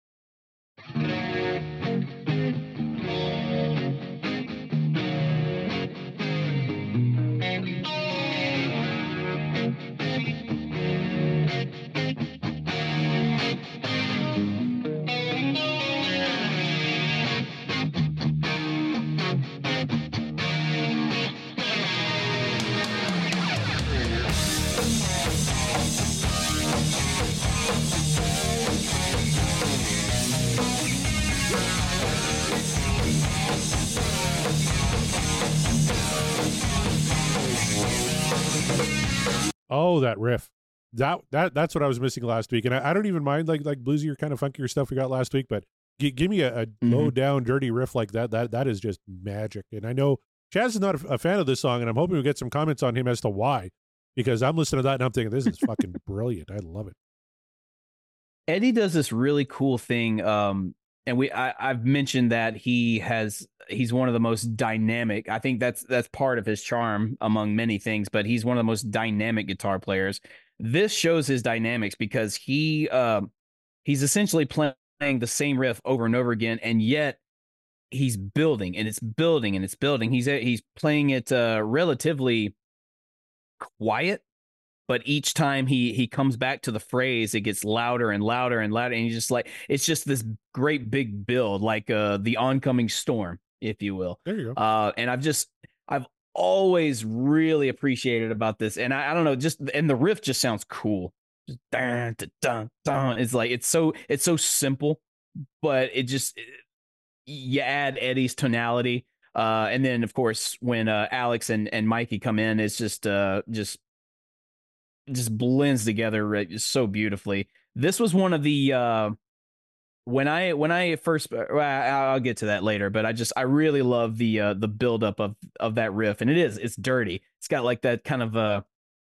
Oh, that riff. That that that's what I was missing last week. And I, I don't even mind like like bluesier kind of funkier stuff we got last week, but g- give me a, a mm-hmm. low down dirty riff like that. That that is just magic. And I know Chaz is not a, a fan of this song, and I'm hoping we get some comments on him as to why. Because I'm listening to that and I'm thinking, this is fucking brilliant. I love it. Eddie does this really cool thing. Um, and we I, I've mentioned that he has he's one of the most dynamic. I think that's that's part of his charm among many things, but he's one of the most dynamic guitar players. This shows his dynamics because he um, he's essentially playing the same riff over and over again, and yet he's building and it's building and it's building. He's he's playing it uh, relatively quiet, but each time he he comes back to the phrase, it gets louder and louder and louder, and he's just like, it's just this great big build, like uh, the oncoming storm, if you will. There you go. Uh, and I've just I've always really appreciated about this, and I, I don't know, just and the riff just sounds cool. Just dun, dun, dun, dun. It's like it's so it's so simple, but it just it, you add Eddie's tonality. Uh, and then, of course, when uh, Alex and, and Mikey come in, it's just uh, just just blends together so beautifully. This was one of the uh, when I when I first well, I'll get to that later, but I just I really love the uh, the buildup of of that riff, and it is it's dirty. It's got like that kind of uh,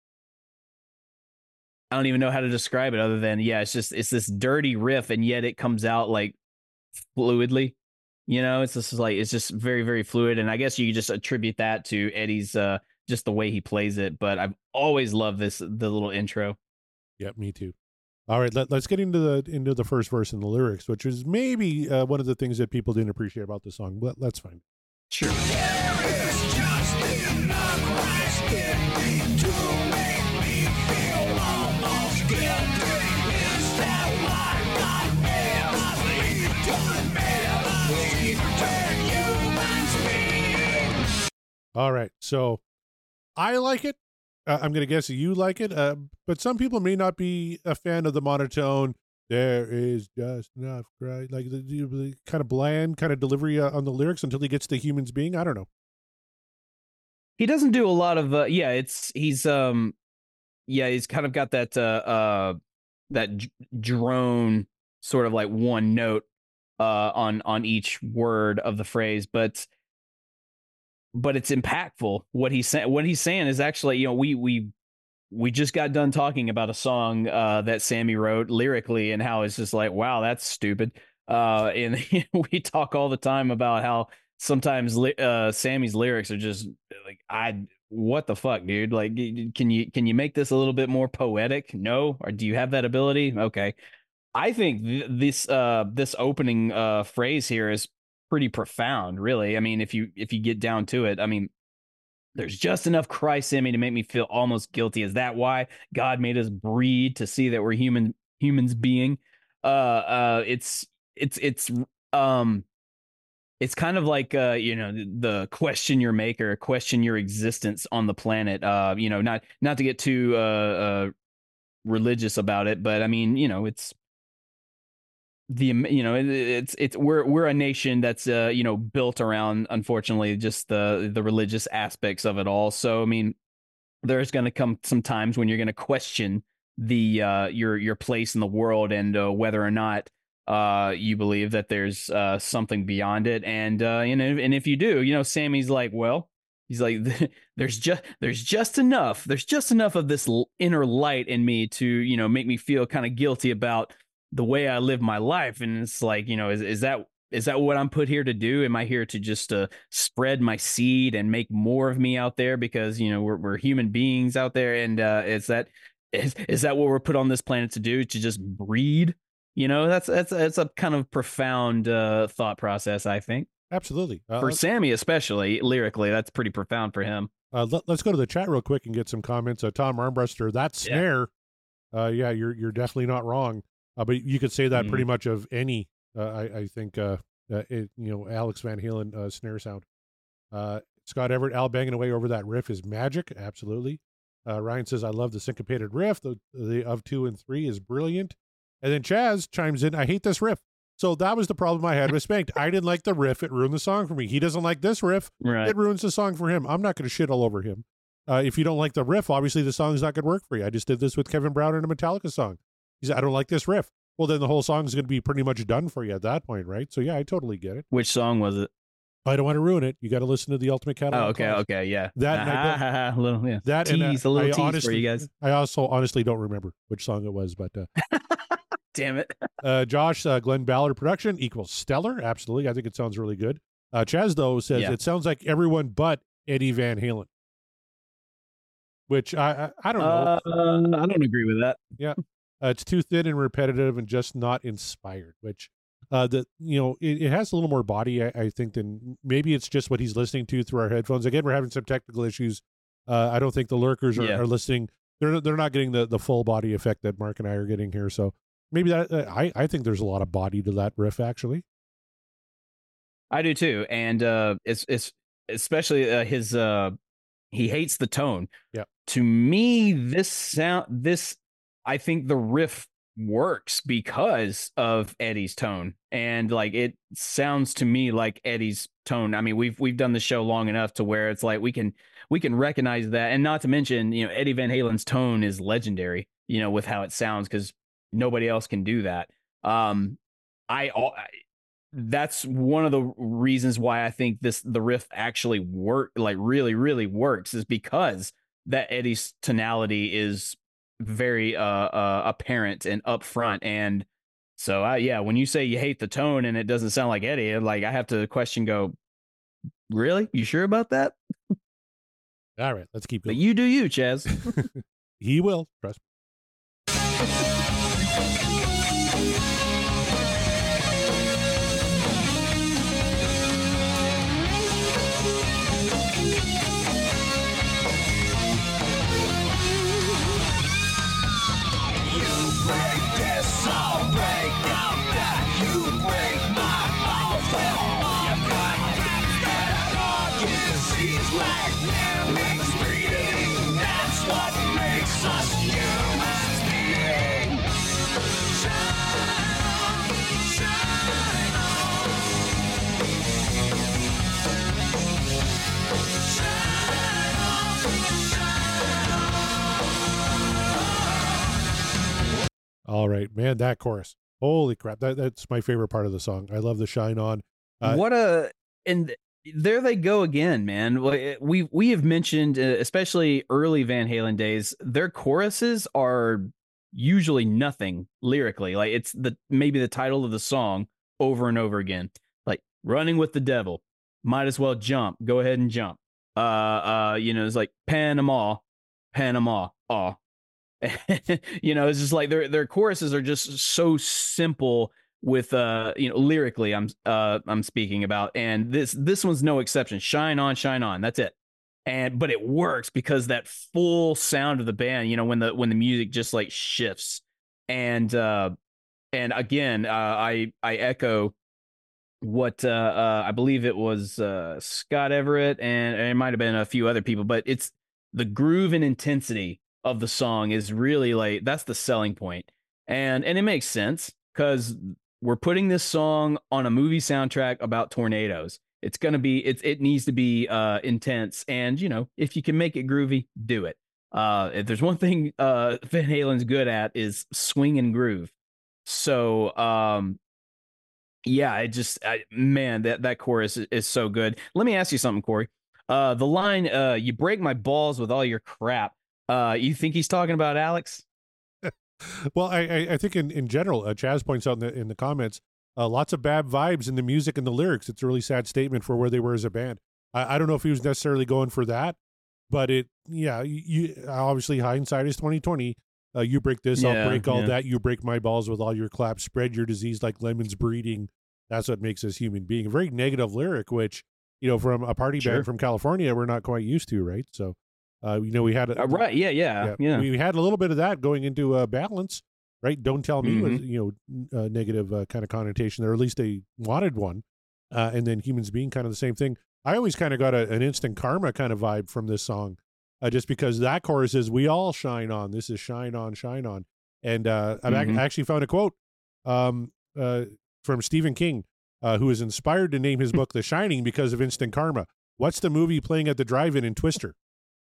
I don't even know how to describe it other than yeah, it's just it's this dirty riff, and yet it comes out like fluidly. You know, it's just like it's just very, very fluid. And I guess you just attribute that to Eddie's uh, just the way he plays it. But I've always loved this, the little intro. Yep, me too. All right, let, let's get into the into the first verse and the lyrics, which is maybe uh, one of the things that people didn't appreciate about the song. But let's find it. Sure. Is that what God made us? All right. So I like it. Uh, I'm going to guess you like it. Uh, but some people may not be a fan of the monotone. There is just enough, right? Like the, the, the kind of bland kind of delivery uh, on the lyrics until he gets to humans being. I don't know. He doesn't do a lot of, uh, yeah, it's, he's, um, yeah, he's kind of got that, uh, uh, that d- drone sort of like one note, uh, on, on each word of the phrase, but, but it's impactful. What he's saying, what he's saying is actually, you know, we, we, we just got done talking about a song, uh, that Sammy wrote lyrically and how it's just like, wow, that's stupid. Uh, and we talk all the time about how sometimes uh, Sammy's lyrics are just like, I, what the fuck, dude? Like, can you, can you make this a little bit more poetic? No. Or do you have that ability? Okay. I think th- this, uh, this opening, uh, phrase here is pretty profound, really. I mean, if you, if you get down to it, I mean, there's just enough Christ in me to make me feel almost guilty. Is that why God made us breed, to see that we're human, humans being? Uh, uh, it's, it's, it's, um, it's kind of like, uh, you know, the, the question your maker, question your existence on the planet. Uh, you know, not, not to get too, uh, uh, religious about it, but I mean, you know, it's, the you know it's it's we're we're a nation that's uh you know built around, unfortunately, just the the religious aspects of it all. So I mean, there's going to come some times when you're going to question the uh your your place in the world, and uh, whether or not uh you believe that there's uh something beyond it. And uh you know, and if you do, you know, Sammy's like, well, he's like, there's just there's just enough there's just enough of this inner light in me to, you know, make me feel kind of guilty about the way I live my life. And it's like, you know, is, is that, is that what I'm put here to do? Am I here to just uh, spread my seed and make more of me out there? Because, you know, we're, we're human beings out there. And uh, is that, is, is that what we're put on this planet to do? To just breed? You know, that's, that's, that's a kind of profound uh, thought process, I think. Absolutely. Uh, for Sammy, especially lyrically, that's pretty profound for him. Uh, let, let's go to the chat real quick and get some comments. Uh, Tom Armbruster, that snare. Yeah. Uh, yeah, you're, you're definitely not wrong. Uh, but you could say that mm. pretty much of any, uh, I, I think, uh, uh, it, you know, Alex Van Halen uh, snare sound. Uh, Scott Everett, Al banging away over that riff is magic. Absolutely. Uh, Ryan says, I love the syncopated riff. The, the of two and three is brilliant. And then Chaz chimes in, I hate this riff. So that was the problem I had with Spanked. I didn't like the riff. It ruined the song for me. He doesn't like this riff. Right. It ruins the song for him. I'm not going to shit all over him. Uh, if you don't like the riff, obviously the song's not going to work for you. I just did this with Kevin Brown in a Metallica song. He said, I don't like this riff. Well, then the whole song is going to be pretty much done for you at that point, right? So, yeah, I totally get it. Which song was it? I don't want to ruin it. You got to listen to the Ultimate Catalog. Oh, okay, class. okay, yeah. That and I a little, yeah. That tease, and, uh, a little I tease honestly, for you guys. I also honestly don't remember which song it was, but uh, damn it. uh, Josh, uh, Glenn Ballard production equals stellar. Absolutely, I think it sounds really good. Uh, Chaz though says yeah. it sounds like everyone but Eddie Van Halen, which I I, I don't know. Uh, I don't agree with that. Yeah. Uh, it's too thin and repetitive and just not inspired, which uh, the you know, it, it has a little more body, I, I think, than maybe it's just what he's listening to through our headphones. Again, we're having some technical issues. Uh, I don't think the lurkers are, yeah. are listening. They're they're not getting the, the full body effect that Mark and I are getting here. So maybe that uh, I, I think there's a lot of body to that riff, actually. I do too. And uh, it's, it's especially uh, his, uh, he hates the tone. Yeah. To me, this sound, this, I think the riff works because of Eddie's tone, and like it sounds to me like Eddie's tone. I mean, we've we've done the show long enough to where it's like we can we can recognize that, and not to mention, you know, Eddie Van Halen's tone is legendary, you know, with how it sounds, because nobody else can do that. Um, I, I that's one of the reasons why I think this the riff actually work like really really works, is because that Eddie's tonality is very uh, uh apparent and upfront. And so uh, yeah, when you say you hate the tone and it doesn't sound like Eddie, like I have to question, go, really? You sure about that? All right, let's keep going. But you do you, Chaz. He will, trust me. like humans breathing. That's what makes us humans being. Shine on, shine on. Shine on, shine on. All right, man, that chorus. Holy crap. That, that's my favorite part of the song. I love the shine on. Uh, what a, and there they go again, man. We, we have mentioned, uh, especially early Van Halen days, their choruses are usually nothing lyrically. Like it's the, maybe the title of the song over and over again. Like running with the devil, might as well jump. Go ahead and jump. Uh, uh, you know, it's like Panama, Panama, aw. You know, it's just like their their choruses are just so simple with uh you know lyrically I'm uh I'm speaking about, and this this one's no exception. Shine on, shine on. That's it. And but it works because that full sound of the band, you know, when the when the music just like shifts. And uh and again, uh I I echo what uh, uh I believe it was uh Scott Everett, and, and it might have been a few other people, but it's the groove and intensity of the song is really like that's the selling point. And and it makes sense because we're putting this song on a movie soundtrack about tornadoes. It's going to be it's it needs to be uh intense, and you know, if you can make it groovy, do it. Uh if there's one thing uh Van Halen's good at is swing and groove. So um yeah, I just I, man, that that chorus is, is so good. Let me ask you something, Corey. Uh the line uh you break my balls with all your crap. Uh, you think he's talking about Alex? Well, I, I, I think in, in general, uh, Chaz points out in the, in the comments, uh, lots of bad vibes in the music and the lyrics. It's a really sad statement for where they were as a band. I, I don't know if he was necessarily going for that, but it, yeah, you obviously hindsight is twenty twenty. Uh, you break this, Yeah, I'll break all yeah. that. You break my balls with all your claps. Spread your disease like lemons breeding. That's what makes us human being. A very negative lyric, which, you know, from a party Sure. band from California, we're not quite used to, right? So, uh, you know, we had a, Uh, right? Yeah, yeah, yeah. we had a little bit of that going into uh, Balance, right? Don't Tell Me was, Mhm. you know, a negative uh, kind of connotation there, or at least they wanted one. Uh, and then Humans Being kind of the same thing. I always kind of got a, an instant karma kind of vibe from this song, uh, just because that chorus is "We all shine on." This is "Shine on, shine on," and uh, I've ac- Mhm. actually found a quote um, uh, from Stephen King, uh, who was inspired to name his book "The Shining" because of instant karma. What's the movie playing at the drive-in in Twister?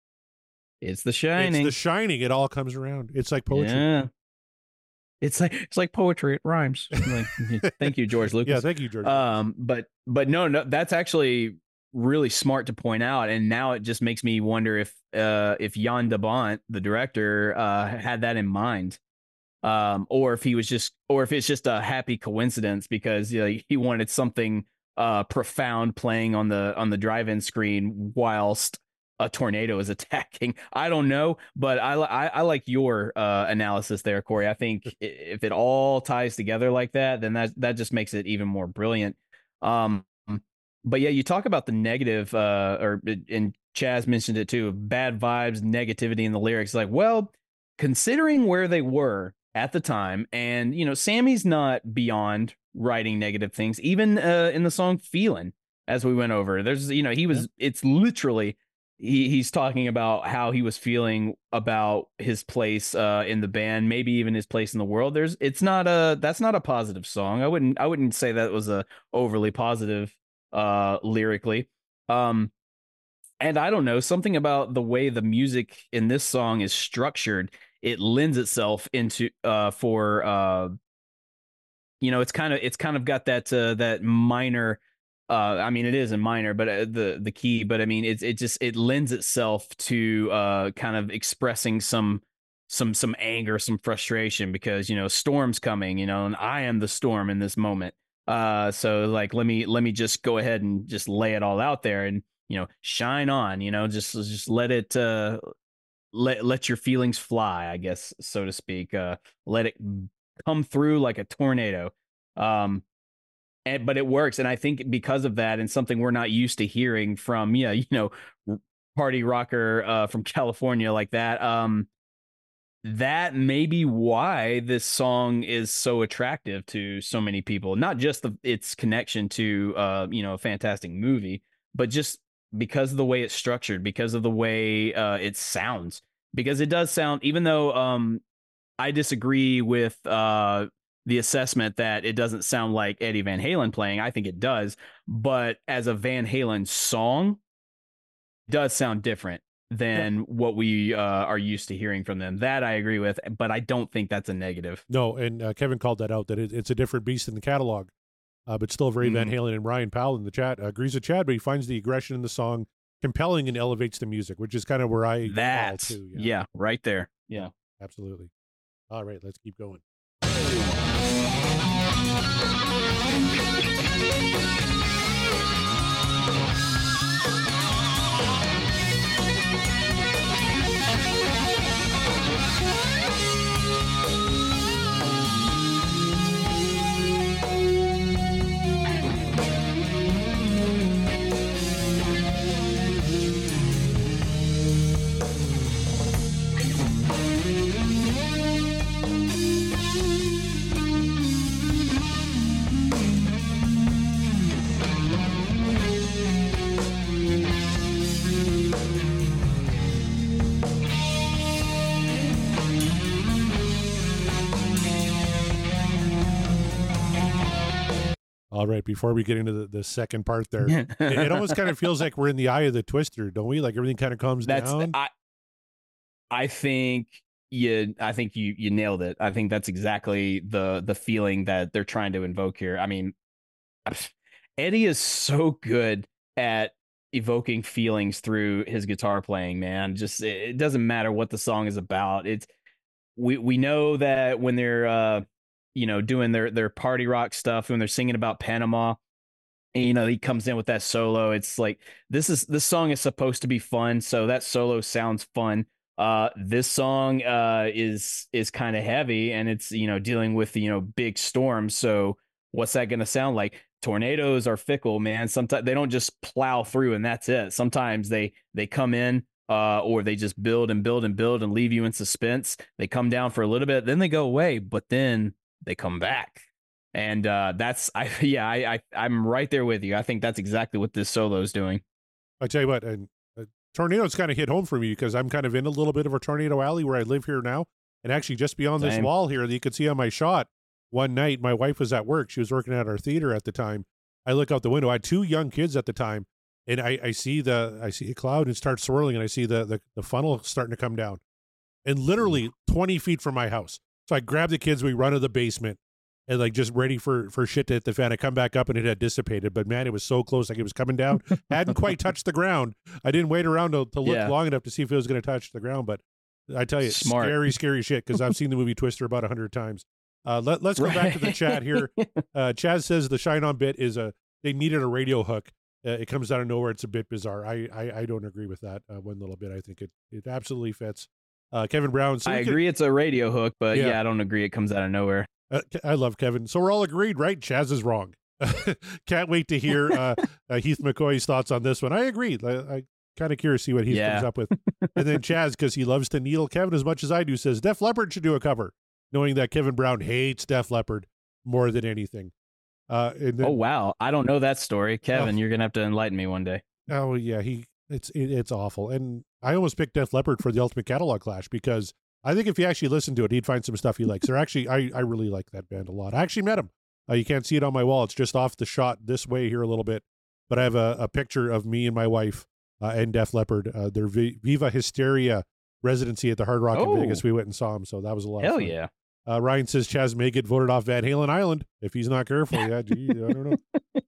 It's The Shining. It's The Shining. It all comes around. It's like poetry. Yeah. It's like it's like poetry. It rhymes. Like, thank you, George Lucas. Yeah, thank you, George. Um, but but no, no, that's actually really smart to point out. And now it just makes me wonder if uh if Jan de Bont, the director, uh had that in mind. Um, or if he was just or if it's just a happy coincidence because you know, he wanted something uh profound playing on the on the drive-in screen whilst a tornado is attacking. I don't know, but I, I, I like your uh, analysis there, Corey. I think if it all ties together like that, then that that just makes it even more brilliant. Um, but yeah, you talk about the negative, uh, or and Chaz mentioned it too, bad vibes, negativity in the lyrics. Like, well, considering where they were at the time, and you know, Sammy's not beyond writing negative things, even uh, in the song "Feelin'," as we went over. There's, you know, he was. It's literally. He he's talking about how he was feeling about his place uh, in the band, maybe even his place in the world. There's it's not a that's not a positive song. I wouldn't I wouldn't say that was a overly positive uh, lyrically. Um, and I don't know, something about the way the music in this song is structured. It lends itself into uh, for uh, you know, it's kind of it's kind of got that uh, that minor. Uh, I mean, it is a minor, but uh, the the key. But I mean, it's it just it lends itself to uh, kind of expressing some some some anger, some frustration because you know storm's coming, you know, and I am the storm in this moment. Uh, so like let me let me just go ahead and just lay it all out there and you know shine on, you know, just just let it uh, let let your feelings fly, I guess, so to speak. Uh, let it come through like a tornado. Um, And, but it works, and I think because of that, and something we're not used to hearing from, yeah, you know, party rocker uh, from California like that. Um, that may be why this song is so attractive to so many people. Not just the, its connection to, uh, you know, a fantastic movie, but just because of the way it's structured, because of the way uh, it sounds, because it does sound, even though um, I disagree with uh, the assessment that it doesn't sound like Eddie Van Halen playing. I think it does, but as a Van Halen song, it does sound different than yeah. what we uh, are used to hearing from them. That I agree with, but I don't think that's a negative. No, and uh, Kevin called that out, that it, it's a different beast in the catalog, uh, but still very mm-hmm. Van Halen. And Ryan Powell in the chat uh, agrees with Chad, but he finds the aggression in the song compelling and elevates the music, which is kind of where I That's, fall to. Yeah. yeah, right there. Yeah. Absolutely. All right, let's keep going. All right, before we get into the, the second part there, it, it almost kind of feels like we're in the eye of the twister, don't we? Like everything kind of calms that's down. The, I, I think you I think you you nailed it. I think that's exactly the the feeling that they're trying to invoke here. I mean, Eddie is so good at evoking feelings through his guitar playing, man. Just it doesn't matter what the song is about. It's we we know that when they're uh you know, doing their, their party rock stuff, when they're singing about Panama, and, you know, he comes in with that solo. It's like, this is, this song is supposed to be fun. So that solo sounds fun. Uh, this song uh, is, is kind of heavy, and it's, you know, dealing with, you know, big storms. So what's that going to sound like? Tornadoes are fickle, man. Sometimes they don't just plow through and that's it. Sometimes they, they come in, uh, or they just build and build and build and leave you in suspense. They come down for a little bit, then they go away, but then they come back. And uh, that's, I yeah, I, I, I'm right there with you. I think that's exactly what this solo is doing. I tell you what, and uh, tornadoes kind of hit home for me because I'm kind of in a little bit of a tornado alley where I live here now. And actually just beyond Same. this wall here that you could see on my shot, one night my wife was at work. She was working at our theater at the time. I look out the window. I had two young kids at the time, and I, I see the I see a cloud and it starts swirling, and I see the, the, the funnel starting to come down. And literally twenty feet from my house. So I grab the kids, we run to the basement, and like just ready for, for shit to hit the fan. I come back up and it had dissipated, but man, it was so close. Like it was coming down, hadn't quite touched the ground. I didn't wait around to, to look yeah. long enough to see if it was going to touch the ground. But I tell you, Smart. scary, scary shit. Cause I've seen the movie Twister about a hundred times. Uh, let, let's go right. back to the chat here. Uh, Chaz says the Shine On bit is a, they needed a radio hook. Uh, it comes out of nowhere. It's a bit bizarre. I, I, I don't agree with that uh, one little bit. I think it, it absolutely fits. Uh, Kevin Brown. So I can, agree it's a radio hook, but yeah. yeah, I don't agree it comes out of nowhere. Uh, I love Kevin. So we're all agreed, right? Chaz is wrong. Can't wait to hear uh, uh, Heath McCoy's thoughts on this one. I agree. I, I kind of curious to see what Heath yeah. comes up with. And then Chaz, because he loves to needle Kevin as much as I do, says Def Leppard should do a cover, knowing that Kevin Brown hates Def Leppard more than anything. Uh, and then, oh, wow. I don't know that story. Kevin, oh, you're going to have to enlighten me one day. Oh, yeah. He It's it, it's awful. And I almost picked Def Leppard for the Ultimate Catalog Clash because I think if you actually listen to it, he'd find some stuff he likes. They're actually, I, I really like that band a lot. I actually met him. Uh, you can't see it on my wall. It's just off the shot this way here a little bit. But I have a, a picture of me and my wife uh, and Def Leppard. Uh, their v- Viva Hysteria residency at the Hard Rock oh. in Vegas. We went and saw him, so that was a lot Hell of fun. yeah. Uh, Ryan says Chaz may get voted off Van Halen Island if he's not careful. Yeah, gee, I don't know.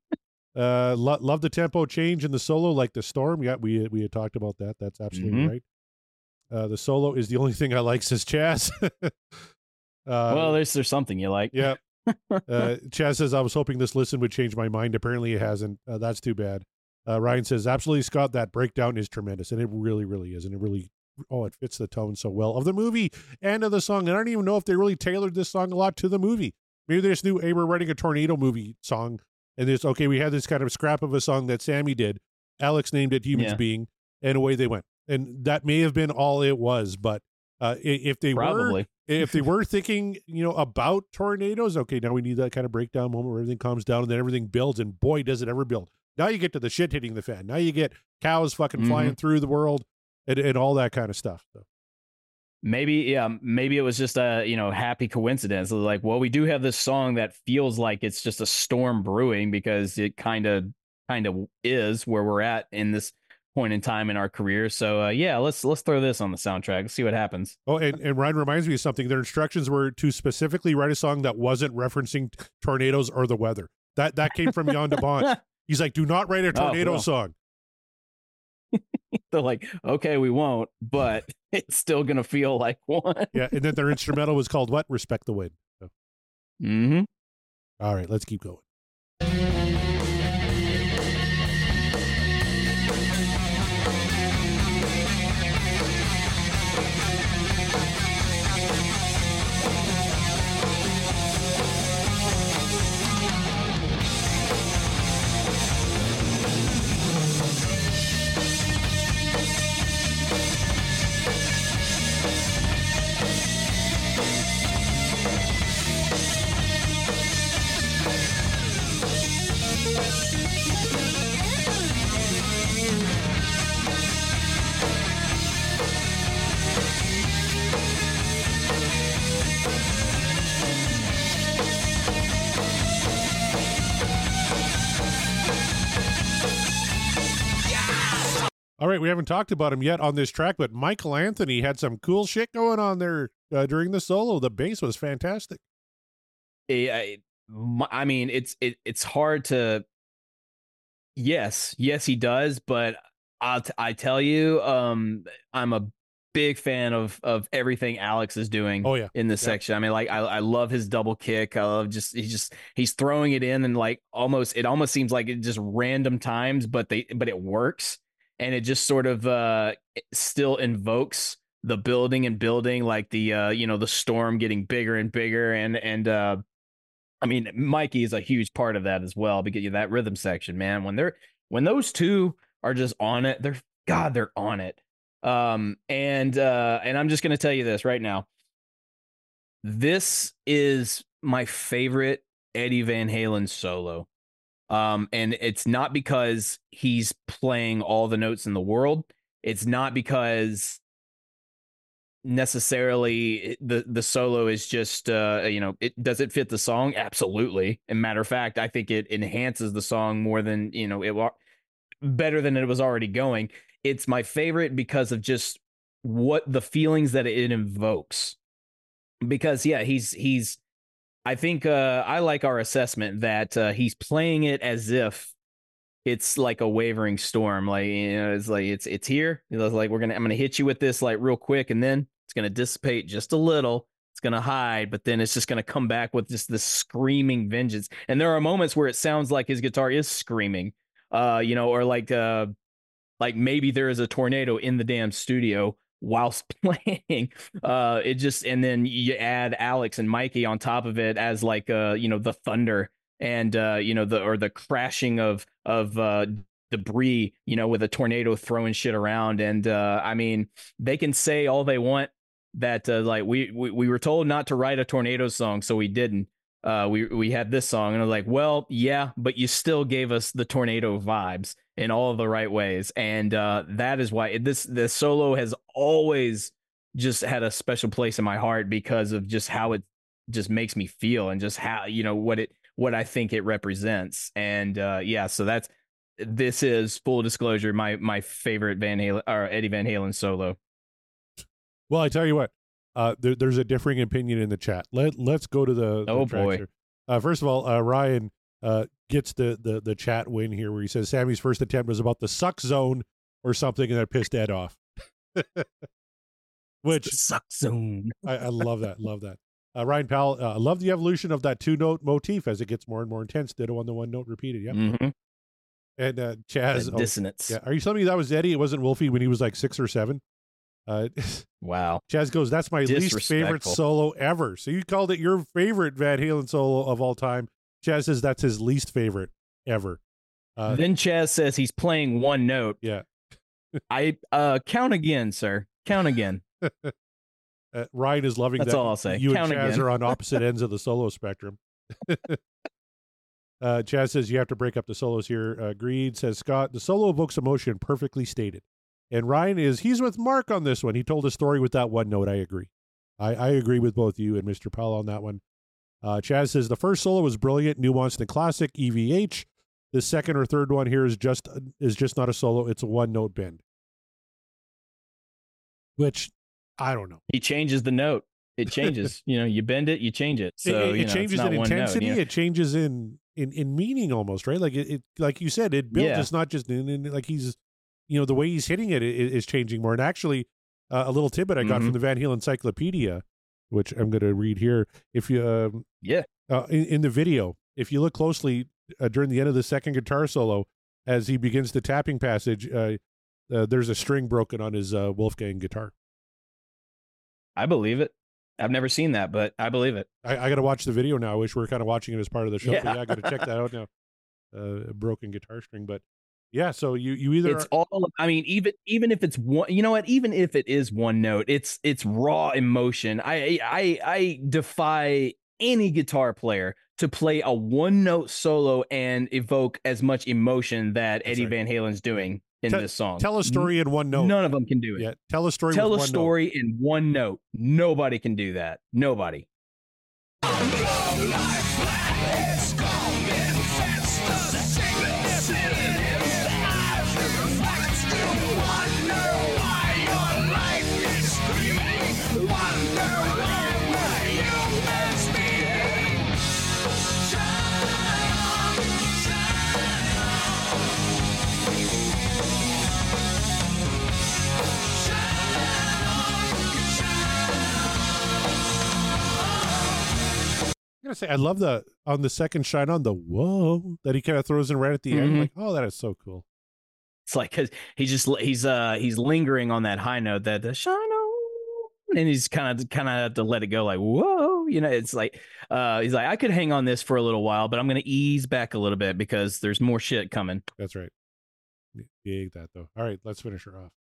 Uh, lo- love the tempo change in the solo, like the storm. Yeah, we we had talked about that. That's absolutely mm-hmm. right. Uh, the solo is the only thing I like, says Chaz. uh, well, there's there's something you like. Yeah. Uh, Chaz says, I was hoping this listen would change my mind. Apparently it hasn't. Uh, that's too bad. Uh, Ryan says, absolutely, Scott, that breakdown is tremendous. And it really, really is. And it really, oh, it fits the tone so well of the movie and of the song. And I don't even know if they really tailored this song a lot to the movie. Maybe they just knew, hey, we're writing a tornado movie song. And it's okay, we had this kind of scrap of a song that Sammy did. Alex named it Humans yeah. Being, and away they went. And that may have been all it was, but uh, if they Probably. were, if they were thinking, you know, about tornadoes, okay, now we need that kind of breakdown moment where everything calms down and then everything builds, and boy, does it ever build. Now you get to the shit hitting the fan. Now you get cows fucking Mm-hmm. flying through the world and, and all that kind of stuff. So. Maybe, yeah, maybe it was just a, you know, happy coincidence. Like, well, we do have this song that feels like it's just a storm brewing, because it kind of, kind of is where we're at in this point in time in our career. So, uh, yeah, let's let's throw this on the soundtrack. Let's see what happens. Oh, and, and Ryan reminds me of something. Their instructions were to specifically write a song that wasn't referencing tornadoes or the weather. That that came from Jan de Bont. He's like, do not write a tornado Oh, well. song. They're like, okay, we won't, but it's still gonna feel like one. Yeah, and then their instrumental was called what? Respect the Wind. So. Mm-hmm. All right, let's keep going. All right, we haven't talked about him yet on this track, but Michael Anthony had some cool shit going on there uh, during the solo. The bass was fantastic. I, I mean, it's it, it's hard to. Yes, yes, he does, but I'll t- I tell you, um, I'm a big fan of of everything Alex is doing. Oh, yeah. In this Yeah. section. I mean, like I I love his double kick. I love just he's just he's throwing it in and like almost it almost seems like it just random times, but they but it works. And it just sort of uh, it still invokes the building and building, like the uh, you know, the storm getting bigger and bigger, and and uh, I mean, Mikey is a huge part of that as well, because that rhythm section, man, when they're when those two are just on it, they're God, they're on it. Um, and uh, and I'm just gonna tell you this right now. This is my favorite Eddie Van Halen solo. Um, and it's not because he's playing all the notes in the world. It's not because necessarily the the solo is just uh you know, it does it fit the song? Absolutely. And matter of fact, I think it enhances the song more than, you know, it wa- better than it was already going. It's my favorite because of just what the feelings that it invokes. Because yeah, he's he's I think uh, I like our assessment that uh, he's playing it as if it's like a wavering storm. Like, you know, it's like it's it's here. It's like we're gonna I'm gonna hit you with this like real quick, and then it's gonna dissipate just a little. It's gonna hide, but then it's just gonna come back with just this screaming vengeance. And there are moments where it sounds like his guitar is screaming, uh, you know, or like uh, like maybe there is a tornado in the damn studio whilst playing. Uh it just, and then you add Alex and Mikey on top of it as like uh you know, the thunder and uh you know, the or the crashing of of uh debris, you know, with a tornado throwing shit around. And uh I mean, they can say all they want that uh, like we, we we were told not to write a tornado song, so we didn't. Uh we we had this song, and I was like, well, yeah, but you still gave us the tornado vibes in all of the right ways. And uh, that is why this this solo has always just had a special place in my heart, because of just how it just makes me feel, and just how, you know, what it what I think it represents. And uh, yeah, so that's this is, full disclosure, my my favorite Van Halen or Eddie Van Halen solo. Well, I tell you what, uh, there, there's a differing opinion in the chat. Let Let's go to the, the Oh, tracks boy. here. Uh, first of all, uh, Ryan uh, gets the, the the chat win here, where he says Sammy's first attempt was about the suck zone or something, and that pissed Ed off. Which Suck zone. I, I love that, love that. Uh, Ryan Powell, uh, I love the evolution of that two note motif as it gets more and more intense. Ditto on the one note repeated. Yeah. Mhm. And uh, Chaz, That oh, dissonance. yeah. Are you telling me that was Eddie? It wasn't Wolfie when he was like six or seven? Uh, Wow. Chaz goes, that's my least favorite Disrespectful. solo ever. So you called it your favorite Van Halen solo of all time. Chaz says that's his least favorite ever. Uh, Then Chaz says he's playing one note. yeah. I uh count again, sir. Count again. Uh, Ryan is loving That's that all I'll say. you Count and Chaz again. are on opposite ends of the solo spectrum. Uh, Chaz says you have to break up the solos here. Uh, Greed says, Scott, the solo evokes emotion, perfectly stated. And Ryan is, he's with Mark on this one. He told a story with that one note. I agree. I, I agree with both you and Mister Powell on that one. Uh, Chaz says the first solo was brilliant, nuanced, and classic. E V H. The second or third one here is just is just not a solo. It's a one note bend. Which I don't know. He changes the note. It changes. you know, you bend it, you change it. So it, it you know, changes it's not in one intensity. note, you know? It changes in in in meaning almost, right? Like it, it like you said, it builds. Yeah. It's not just in, in, like he's, you know, the way he's hitting it is, is changing more. And actually, uh, a little tidbit I got Mhm. from the Van Halen Encyclopedia, which I'm going to read here. If you, um, yeah, uh, in, in the video, if you look closely uh, during the end of the second guitar solo, as he begins the tapping passage, uh, uh, there's a string broken on his uh, Wolfgang guitar. I believe it. I've never seen that, but I believe it. I, I got to watch the video now. I wish we were kind of watching it as part of the show. Yeah. But yeah, I got to check that out now. Uh, a broken guitar string, but yeah. So you you either It's all. I mean, even even if it's one, you know what? Even if it is one note, it's it's raw emotion. I I I defy any guitar player to play a one note solo and evoke as much emotion that Eddie right. Van Halen's doing in Te- this song. tell a story in one note. None of them can do it. Yeah, tell a story. Tell with a one story in one note. Nobody can do that. Nobody. I'm gonna say I love the on the second Shine On the whoa that he kind of throws in right at the end. Mhm. Like, oh, that is so cool. It's like cause he's just he's uh he's lingering on that high note that the shine on, and he's kind of kind of have to let it go. Like whoa, you know, it's like uh he's like I could hang on this for a little while, but I'm gonna ease back a little bit because there's more shit coming. That's right. Dig that though. All right, let's finish her off.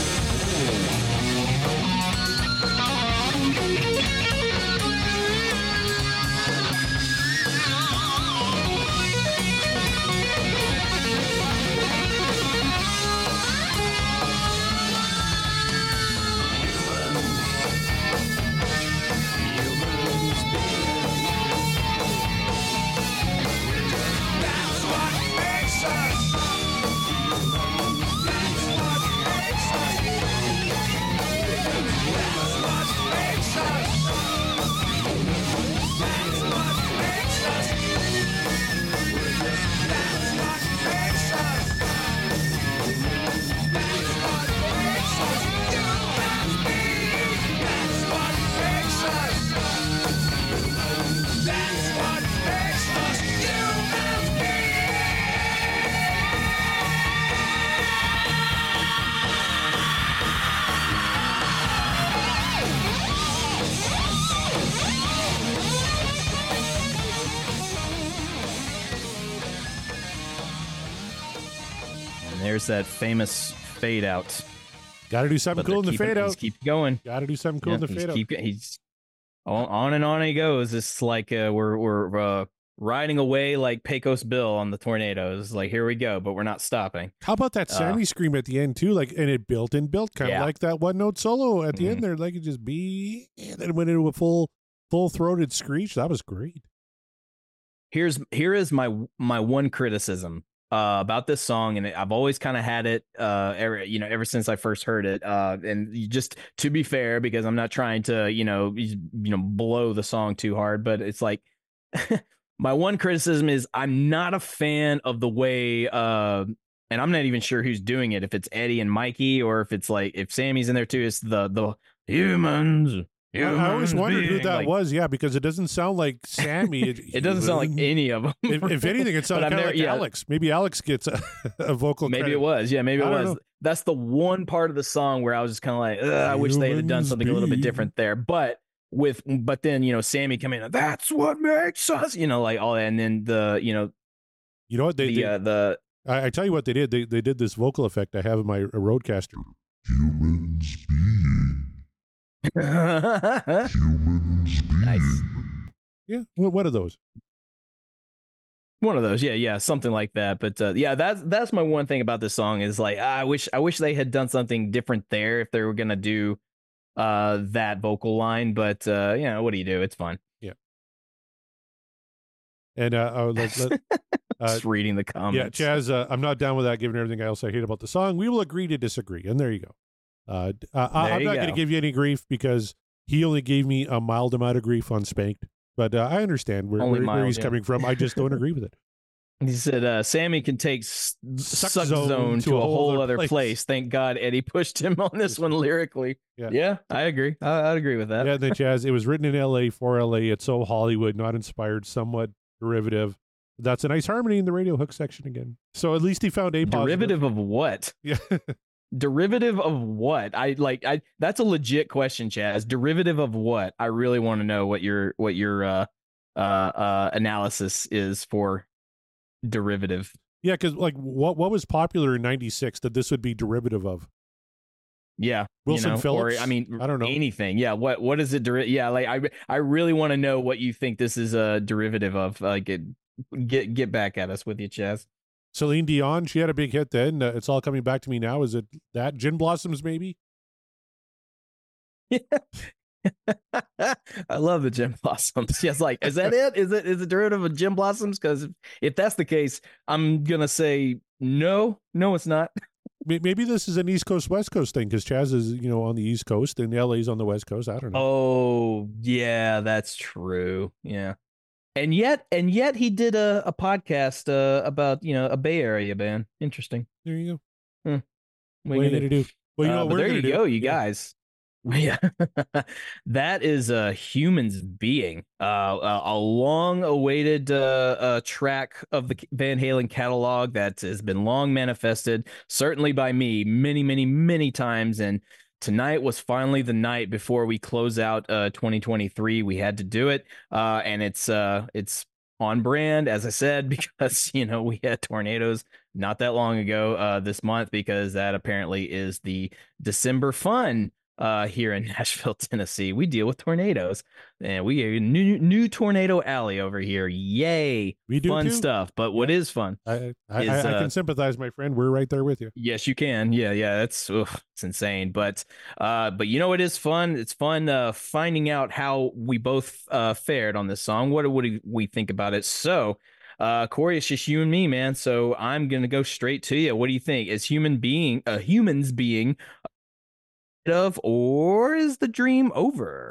There's that famous fade out. Got to do something But cool in they're the keeping- fade out. He's keep going. Got to do something cool Yeah, in the he's fade out. keep, he's on, on and on he goes. It's like uh, we're we're uh, riding away like Pecos Bill on the tornadoes. Like here we go, but we're not stopping. How about that Uh, Sammy scream at the end too? Like, and it built and built, kind of Yeah. like that one note solo at the Mhm. end there. Like it just be, and then went into a full, full throated screech. That was great. Here's here is my my one criticism uh, about this song, and I've always kind of had it, uh, ever, you know, ever since I first heard it. Uh, and you just to be fair, because I'm not trying to, you know, you know, blow the song too hard, but it's like my one criticism is I'm not a fan of the way, uh, and I'm not even sure who's doing it. If it's Eddie and Mikey, or if it's like if Sammy's in there too. It's the the humans. I, I always humans wondered who being, that like- was. Yeah, because it doesn't sound like Sammy. It doesn't sound like any of them. If, if anything, it But sounded I've kind of never- like yeah. Alex. Maybe Alex gets a, a vocal. Maybe credit. it was. Yeah, maybe it I don't was. know. That's the one part of the song where I was just kind of like, Ugh, I wish they had done Humans something a little bit be- different there. But with, but then you know, Sammy coming in, that's what makes us, you know, like all that, and then the, you know, You know what they? the they uh, the I, I tell you what they did. They they did this vocal effect I have in my uh, Rodecaster. Humans being. Humans being. Nice. Yeah. What, what are those? One of those, yeah, yeah, something like that. But uh, yeah, that's that's my one thing about this song is like I wish I wish they had done something different there if they were gonna do uh that vocal line. But uh, you know, what do you do? It's fun. Yeah. And uh, oh, let, let, uh, Just reading the comments. yeah, Chaz, uh, I'm not down with that. Given everything else I hate about the song, we will agree to disagree. And there you go. Uh, d- uh, I, There I'm you not going to go. give you any grief because he only gave me a mild amount of grief on Spanked. But uh, I understand where, Only where, where mild, he's yeah. coming from. I just don't agree with it. He said, uh, Sammy can take s- Suck Suck Zone Zone, to to a a whole whole other other place. place. Thank God Eddie pushed him on this one lyrically. Yeah. Yeah, I agree. I, I'd agree with that. Yeah, and then Chaz, it was written in L A for L A. It's so Hollywood, not inspired, somewhat derivative. That's a nice harmony in the radio hook section again. So at least he found a positive. Derivative of what? Yeah. Derivative of what? I like I that's a legit question, Chaz. Derivative of what? I really want to know what your what your uh uh uh analysis is for derivative. Yeah, because like what what was popular in ninety-six that this would be derivative of? Yeah. Wilson you know, Phillips? Or I mean I don't know. anything. Yeah, what what is it deri- yeah, like I I really want to know what you think this is a derivative of. Like it, get get back at us with you, Chaz. Celine Dion, she had a big hit then. Uh, it's all coming back to me now. Is it that? Gin Blossoms, maybe? I love the Gem Blossoms. Yes, like is that it? Is it is it derivative of Gem Blossoms? Because if, if that's the case, I'm gonna say no, no, it's not. May- Maybe this is an East Coast West Coast thing because Chaz is, you know, on the East Coast and L A's on the West Coast. I don't know. Oh yeah, that's true. Yeah, and yet and yet he did a, a podcast uh, about you know a Bay Area band. Interesting. There you Hmm. go. What are you gonna do? Well, you know Uh, what but we're there gonna you do? go, you Yeah. guys. Yeah, that is a humans being uh, a, a long-awaited uh, uh, track of the Van Halen catalog that has been long manifested, certainly by me, many, many, many times. And tonight was finally the night before we close out uh, twenty twenty-three. We had to do it, uh, and it's uh, it's on brand, as I said, because you know we had tornadoes not that long ago uh, this month, because that apparently is the December fun. Uh, here in Nashville, Tennessee, we deal with tornadoes, and we are new new tornado alley over here. Yay! We do fun too. stuff. But what is fun? I I, is, I, I uh, can sympathize, my friend. We're right there with you. Yes, you can. Yeah, yeah. That's ugh, it's insane. But uh, but you know what is fun? It's fun uh, finding out how we both uh fared on this song. What what do we think about it? So. Uh, Corey, it's just you and me, man. So I'm gonna go straight to you. What do you think? Is human being, uh, humans being, of, or is the dream over?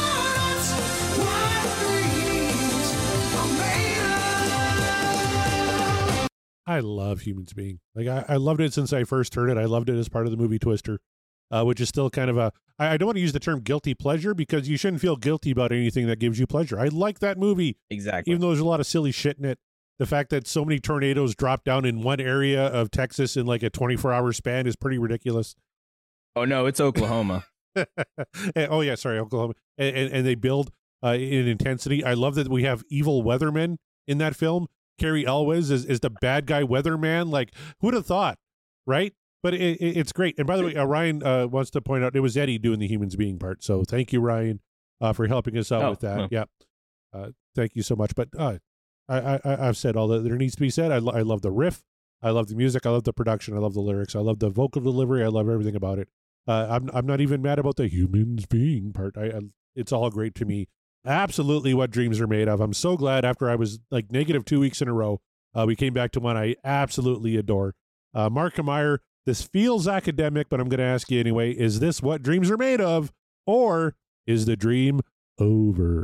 I love Humans Being. Like I, I loved it since I first heard it. I loved it as part of the movie Twister, uh, which is still kind of a. I, I don't want to use the term guilty pleasure because you shouldn't feel guilty about anything that gives you pleasure. I like that movie, Exactly. even though there's a lot of silly shit in it. The fact that so many tornadoes drop down in one area of Texas in like a twenty-four hour span is pretty ridiculous. Oh no, it's Oklahoma. And- oh yeah, sorry, Oklahoma. And, and, and they build uh, in intensity. I love that we have evil weathermen in that film. Carrie Elwes is, is the bad guy weatherman. Like, who'd have thought, right? But it, it, it's great. And by the way, uh, Ryan uh, wants to point out it was Eddie doing the humans being part. So thank you, Ryan, uh, for helping us out Oh, with that. well. Yeah, uh, thank you so much. But uh, I, I, I've said all that there needs to be said. I, lo- I love the riff. I love the music. I love the production. I love the lyrics. I love the vocal delivery. I love everything about it. Uh, I'm I'm not even mad about the humans being part. I, I it's all great to me. Absolutely, what dreams are made of. I'm so glad after I was like negative two weeks in a row, uh, we came back to one I absolutely adore. Uh, Mark Meyer. This feels academic, but I'm going to ask you anyway. Is this what dreams are made of, or is the dream over?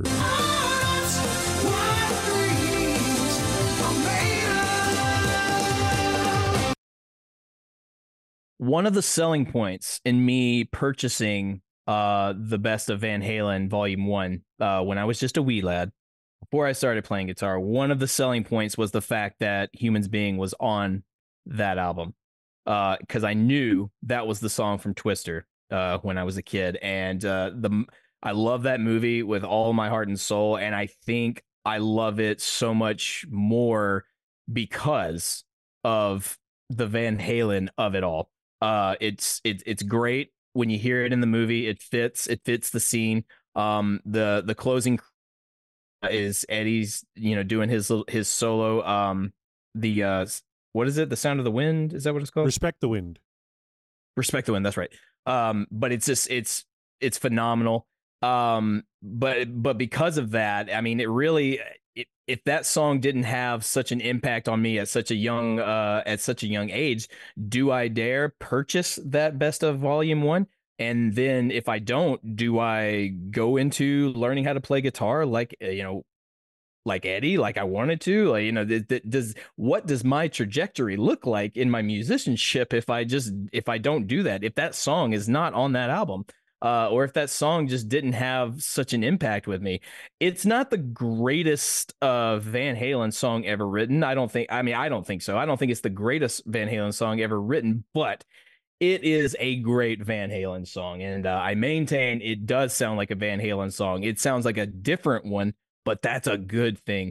One of the selling points in me purchasing uh the best of Van Halen Volume One uh when I was just a wee lad, before I started playing guitar, one of the selling points was the fact that Humans Being was on that album. Uh, because I knew that was the song from Twister uh when I was a kid, and uh the I love that movie with all my heart and soul, and I think I love it so much more because of the Van Halen of it all. Uh, it's it's it's great when you hear it in the movie. It fits. It fits the scene. Um, the the closing is Eddie's, you know, doing his little- his solo. Um, the uh, what is it? The Sound of the Wind? Is that what it's called? Respect the Wind. Respect the Wind. That's right. Um, but it's just it's it's phenomenal. Um, but but because of that, I mean, it really. It, if that song didn't have such an impact on me at such a young uh, at such a young age, do I dare purchase that Best of Volume One? And then if I don't, do I go into learning how to play guitar like you know, like Eddie, like I wanted to? Like, you know, th- th- does what does my trajectory look like in my musicianship if I just if I don't do that? If that song is not on that album? Uh, or if that song just didn't have such an impact with me. It's not the greatest uh, Van Halen song ever written. I don't think, I mean, I don't think so. I don't think it's the greatest Van Halen song ever written, but it is a great Van Halen song. And uh, I maintain it does sound like a Van Halen song. It sounds like a different one, but that's a good thing.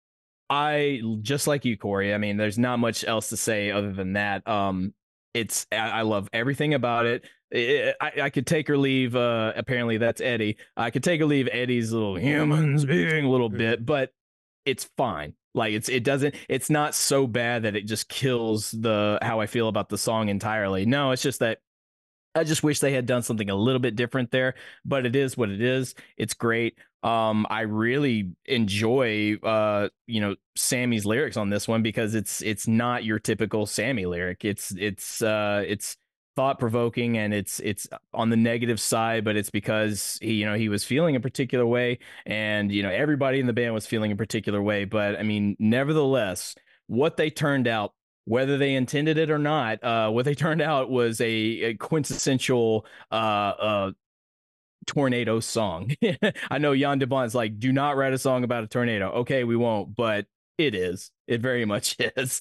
I, just like you, Corey, I mean, there's not much else to say other than that. Um, it's, I, I love everything about it. I, I could take or leave. Uh, apparently, that's Eddie. I could take or leave Eddie's little humans being a little bit, but it's fine. Like it's it doesn't. It's not so bad that it just kills the how I feel about the song entirely. No, it's just that I just wish they had done something a little bit different there. But it is what it is. It's great. Um, I really enjoy uh, you know, Sammy's lyrics on this one because it's it's not your typical Sammy lyric. It's it's uh, it's. thought-provoking, and it's it's on the negative side, but it's because he, you know, he was feeling a particular way, and you know, everybody in the band was feeling a particular way. But I mean, nevertheless, what they turned out, whether they intended it or not, uh, what they turned out was a, a quintessential uh, uh, tornado song. I know Jan de Bont's like, do not write a song about a tornado. Okay, we won't, but it is. It very much is.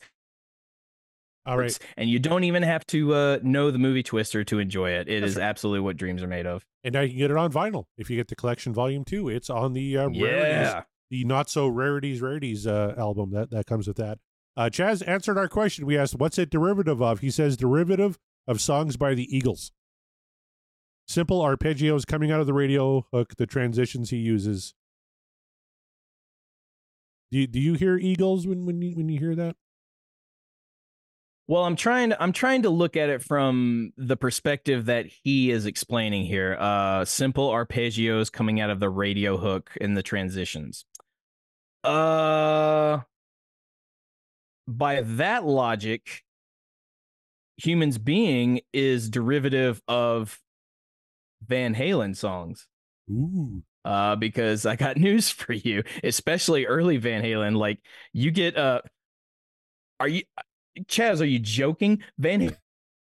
All right. And you don't even have to uh, know the movie Twister to enjoy it. It That's is right. absolutely what dreams are made of. And now you can get it on vinyl. If you get the collection volume two, it's on the uh, yeah. rarities, the not so rarities, rarities uh, album that, that comes with that. Uh, Chaz answered our question. We asked, what's it derivative of? He says derivative of songs by the Eagles. Simple arpeggios coming out of the radio hook, the transitions he uses. Do you, do you hear Eagles when, when you, when you hear that? Well, I'm trying to I'm trying to look at it from the perspective that he is explaining here. Uh, simple arpeggios coming out of the radio hook in the transitions. Uh, by that logic, Humans Being is derivative of Van Halen songs. Ooh. Uh, because I got news for you, especially early Van Halen. Like you get uh, are you? Chaz, are you joking? Van Halen,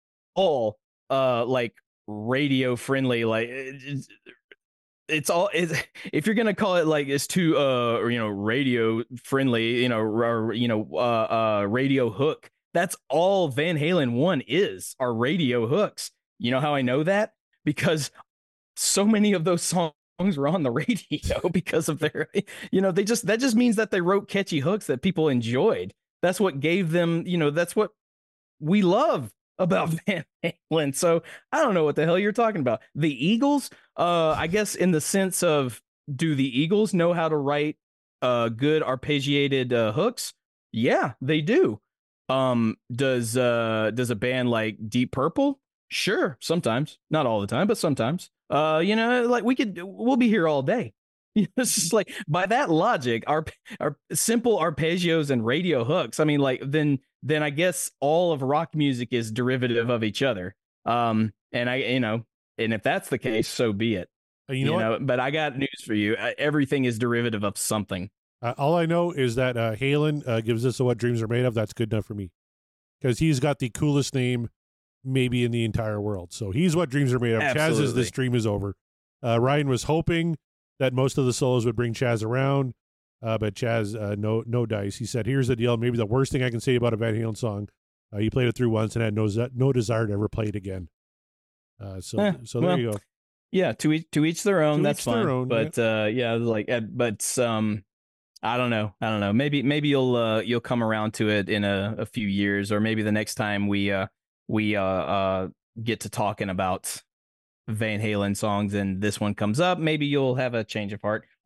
all uh like radio friendly, like it's, it's all it's, if you're gonna call it like it's too uh you know radio friendly, you know or, you know uh uh radio hook. That's all Van Halen one is, are radio hooks. You know how I know that? Because so many of those songs were on the radio because of their, you know, they just that just means that they wrote catchy hooks that people enjoyed. That's what gave them, you know, that's what we love about Van Halen. So I don't know what the hell you're talking about. The Eagles, uh, I guess in the sense of, do the Eagles know how to write uh, good arpeggiated uh, hooks? Yeah, they do. Um, does uh, does a band like Deep Purple? Sure, sometimes. Not all the time, but sometimes. Uh, you know, like we could, we'll be here all day. It's just like, by that logic, our our simple arpeggios and radio hooks. I mean, like then then I guess all of rock music is derivative of each other. Um, and I, you know, and if that's the case, so be it. Uh, you know, you know but I got news for you. Everything is derivative of something. Uh, all I know is that uh, Halen uh, gives us a What Dreams Are Made Of. That's good enough for me, because he's got the coolest name maybe in the entire world. So he's What Dreams Are Made Of. Absolutely. Chaz is This Dream Is Over. Uh, Ryan was hoping that most of the solos would bring Chaz around, uh, but Chaz, uh, no no dice. He said, here's the deal. Maybe the worst thing I can say about a Van Halen song. Uh, he played it through once and had no, no desire to ever play it again. Uh, so Eh, so there well, you go. Yeah, to each to each their own. To That's each their fine. own, but yeah. uh, yeah, like, uh, but um, I don't know. I don't know. Maybe maybe you'll uh, you'll come around to it in a, a few years, or maybe the next time we uh we uh uh get to talking about Van Halen songs and this one comes up, maybe you'll have a change of heart,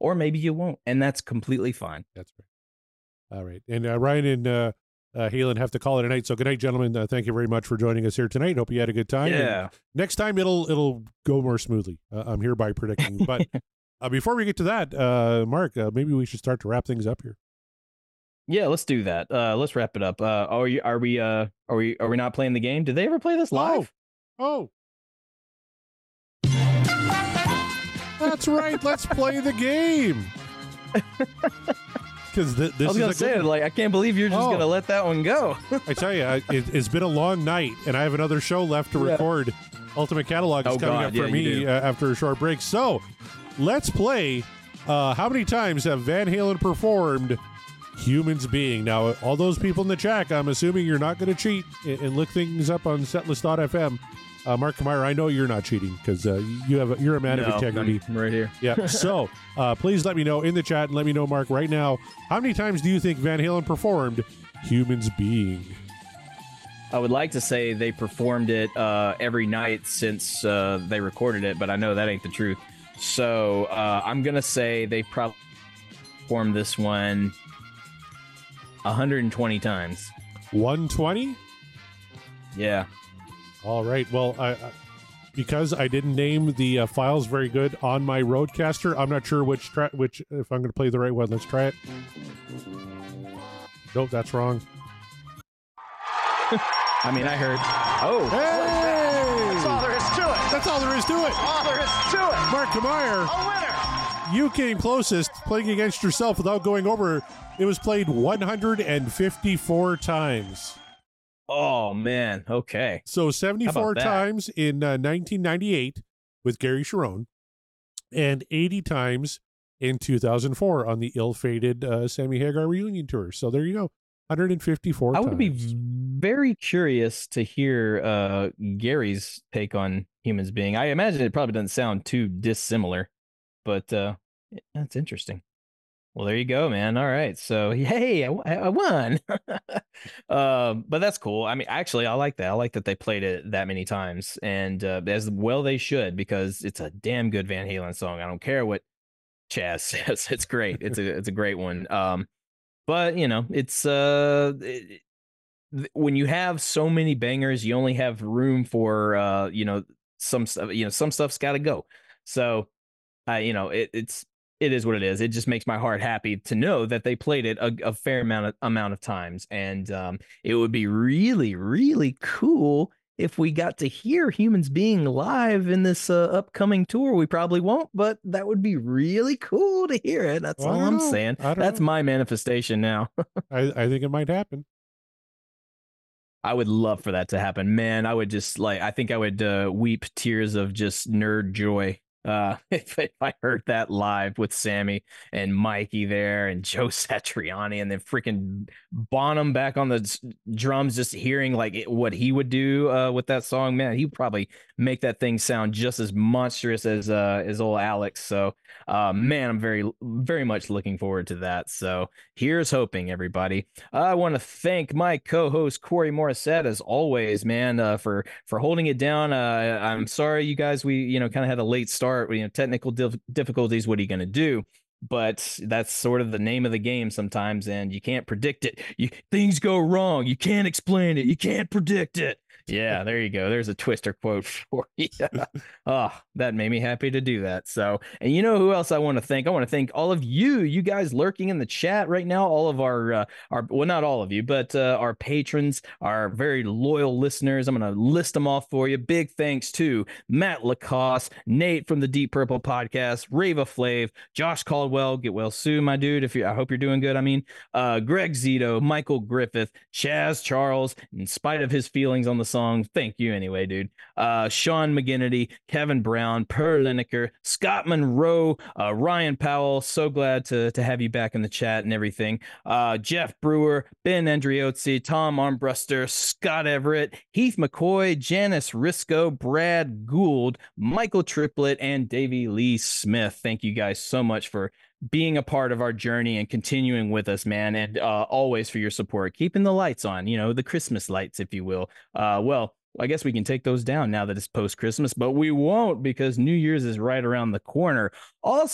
or maybe you won't, and that's completely fine. That's right. All right. And uh, Ryan and uh, uh, Halen have to call it a night. So good night, gentlemen. Uh, thank you very much for joining us here tonight. Hope you had a good time. Yeah. And next time it'll it'll go more smoothly. Uh, I'm hereby predicting. But uh, before we get to that, uh, Mark, uh, maybe we should start to wrap things up here. Yeah, let's do that. Uh, let's wrap it up. Uh, are you? Are we? Uh, are we? Are we not playing the game? Did they ever play this live? Oh. That's right. Let's play the game. Because th- this I was is gonna a say, good... like, I can't believe you're just Oh. gonna let that one go. I tell you, I, it, it's been a long night, and I have another show left to Yeah. record. Ultimate Catalog is Oh, coming God, up for yeah, you me do. uh, after a short break. So let's play. Uh, how many times have Van Halen performed Humans Being? Now, all those people in the chat, I'm assuming you're not going to cheat and, and look things up on setlist dot f m. Uh, Mark Kamara, I know you're not cheating because uh, you have a, you're a man No, of integrity. I'm right here. Yeah. So uh, please let me know in the chat and let me know, Mark, right now, how many times do you think Van Halen performed Humans Being? I would like to say they performed it uh, every night since uh, they recorded it, but I know that ain't the truth. So uh, I'm gonna say they probably performed this one one hundred twenty times. one twenty? Yeah. All right. Well, I, I, because I didn't name the uh, files very good on my Roadcaster, I'm not sure which tra- which if I'm going to play the right one. Let's try it. Nope, that's wrong. I mean, I heard. Oh, Hey! That's all there is to it. That's all there is to it. All there is to it. Mark Kamire, A winner. you came closest playing against yourself without going over. It was played one hundred fifty-four times. oh man. Okay. So seventy-four that? times in uh, nineteen ninety-eight with Gary Sharon, and eighty times in two thousand four on the ill-fated uh, Sammy Hagar reunion tour. So there you go, one hundred fifty-four I times. would be very curious to hear uh, Gary's take on Humans Being. I imagine it probably doesn't sound too dissimilar, but uh, that's interesting. Well, there you go, man. All right. So, hey, I, w- I won. um, but that's cool. I mean, actually, I like that. I like that they played it that many times, and uh, as well they should, because it's a damn good Van Halen song. I don't care what Chaz says. It's great. It's a it's a great one. Um, but you know, it's uh, it, th- when you have so many bangers, you only have room for uh, you know, some stuff. You know, some stuff's got to go. So, uh, you know, it, it's. It is what it is. It just makes my heart happy to know that they played it a, a fair amount of amount of times, and um, it would be really, really cool if we got to hear Humans Being live in this uh, upcoming tour. We probably won't, but that would be really cool to hear it. That's Well, I all don't I'm know. saying. I don't That's know. my manifestation now. I, I think it might happen. I would love for that to happen, man. I would just like. I think I would uh, weep tears of just nerd joy. Uh, if, if I heard that live with Sammy and Mikey there and Joe Satriani and then freaking Bonham back on the s- drums, just hearing like it, what he would do uh, with that song, man, he'd probably make that thing sound just as monstrous as uh, as old Alex. So, uh, man, I'm very, very much looking forward to that. So here's hoping, everybody. I want to thank my co-host Corey Morissette, as always, man, uh, for for holding it down. Uh, I'm sorry, you guys, we you know kind of had a late start. You know, technical dif- difficulties. What are you going to do? But that's sort of the name of the game sometimes, and you can't predict it. You, things go wrong. You can't explain it. You can't predict it. Yeah, there you go. There's a Twister quote for you. Oh, that made me happy to do that. So, and you know who else I want to thank? I want to thank all of you, you guys lurking in the chat right now. All of our, uh, our well, not all of you, but uh, our patrons, our very loyal listeners. I'm going to list them off for you. Big thanks to Matt Lacoste, Nate from the Deep Purple Podcast, Rava Flav, Josh Caldwell. Get well soon, my dude. If you, I hope you're doing good. I mean, uh, Greg Zito, Michael Griffith, Chaz Charles. In spite of his feelings on the song, thank you anyway, dude. Uh, Sean McGinnity, Kevin Brown, Per Lineker, Scott Monroe, uh, Ryan Powell. So glad to to have you back in the chat and everything. Uh, Jeff Brewer, Ben Andriozzi, Tom Armbruster, Scott Everett, Heath McCoy, Janice Risco, Brad Gould, Michael Triplett, and Davey Lee Smith. Thank you guys so much for being a part of our journey and continuing with us, man, and uh, always for your support, keeping the lights on, you know, the Christmas lights, if you will. Uh, well, I guess we can take those down now that it's post-Christmas, but we won't because New Year's is right around the corner. Also,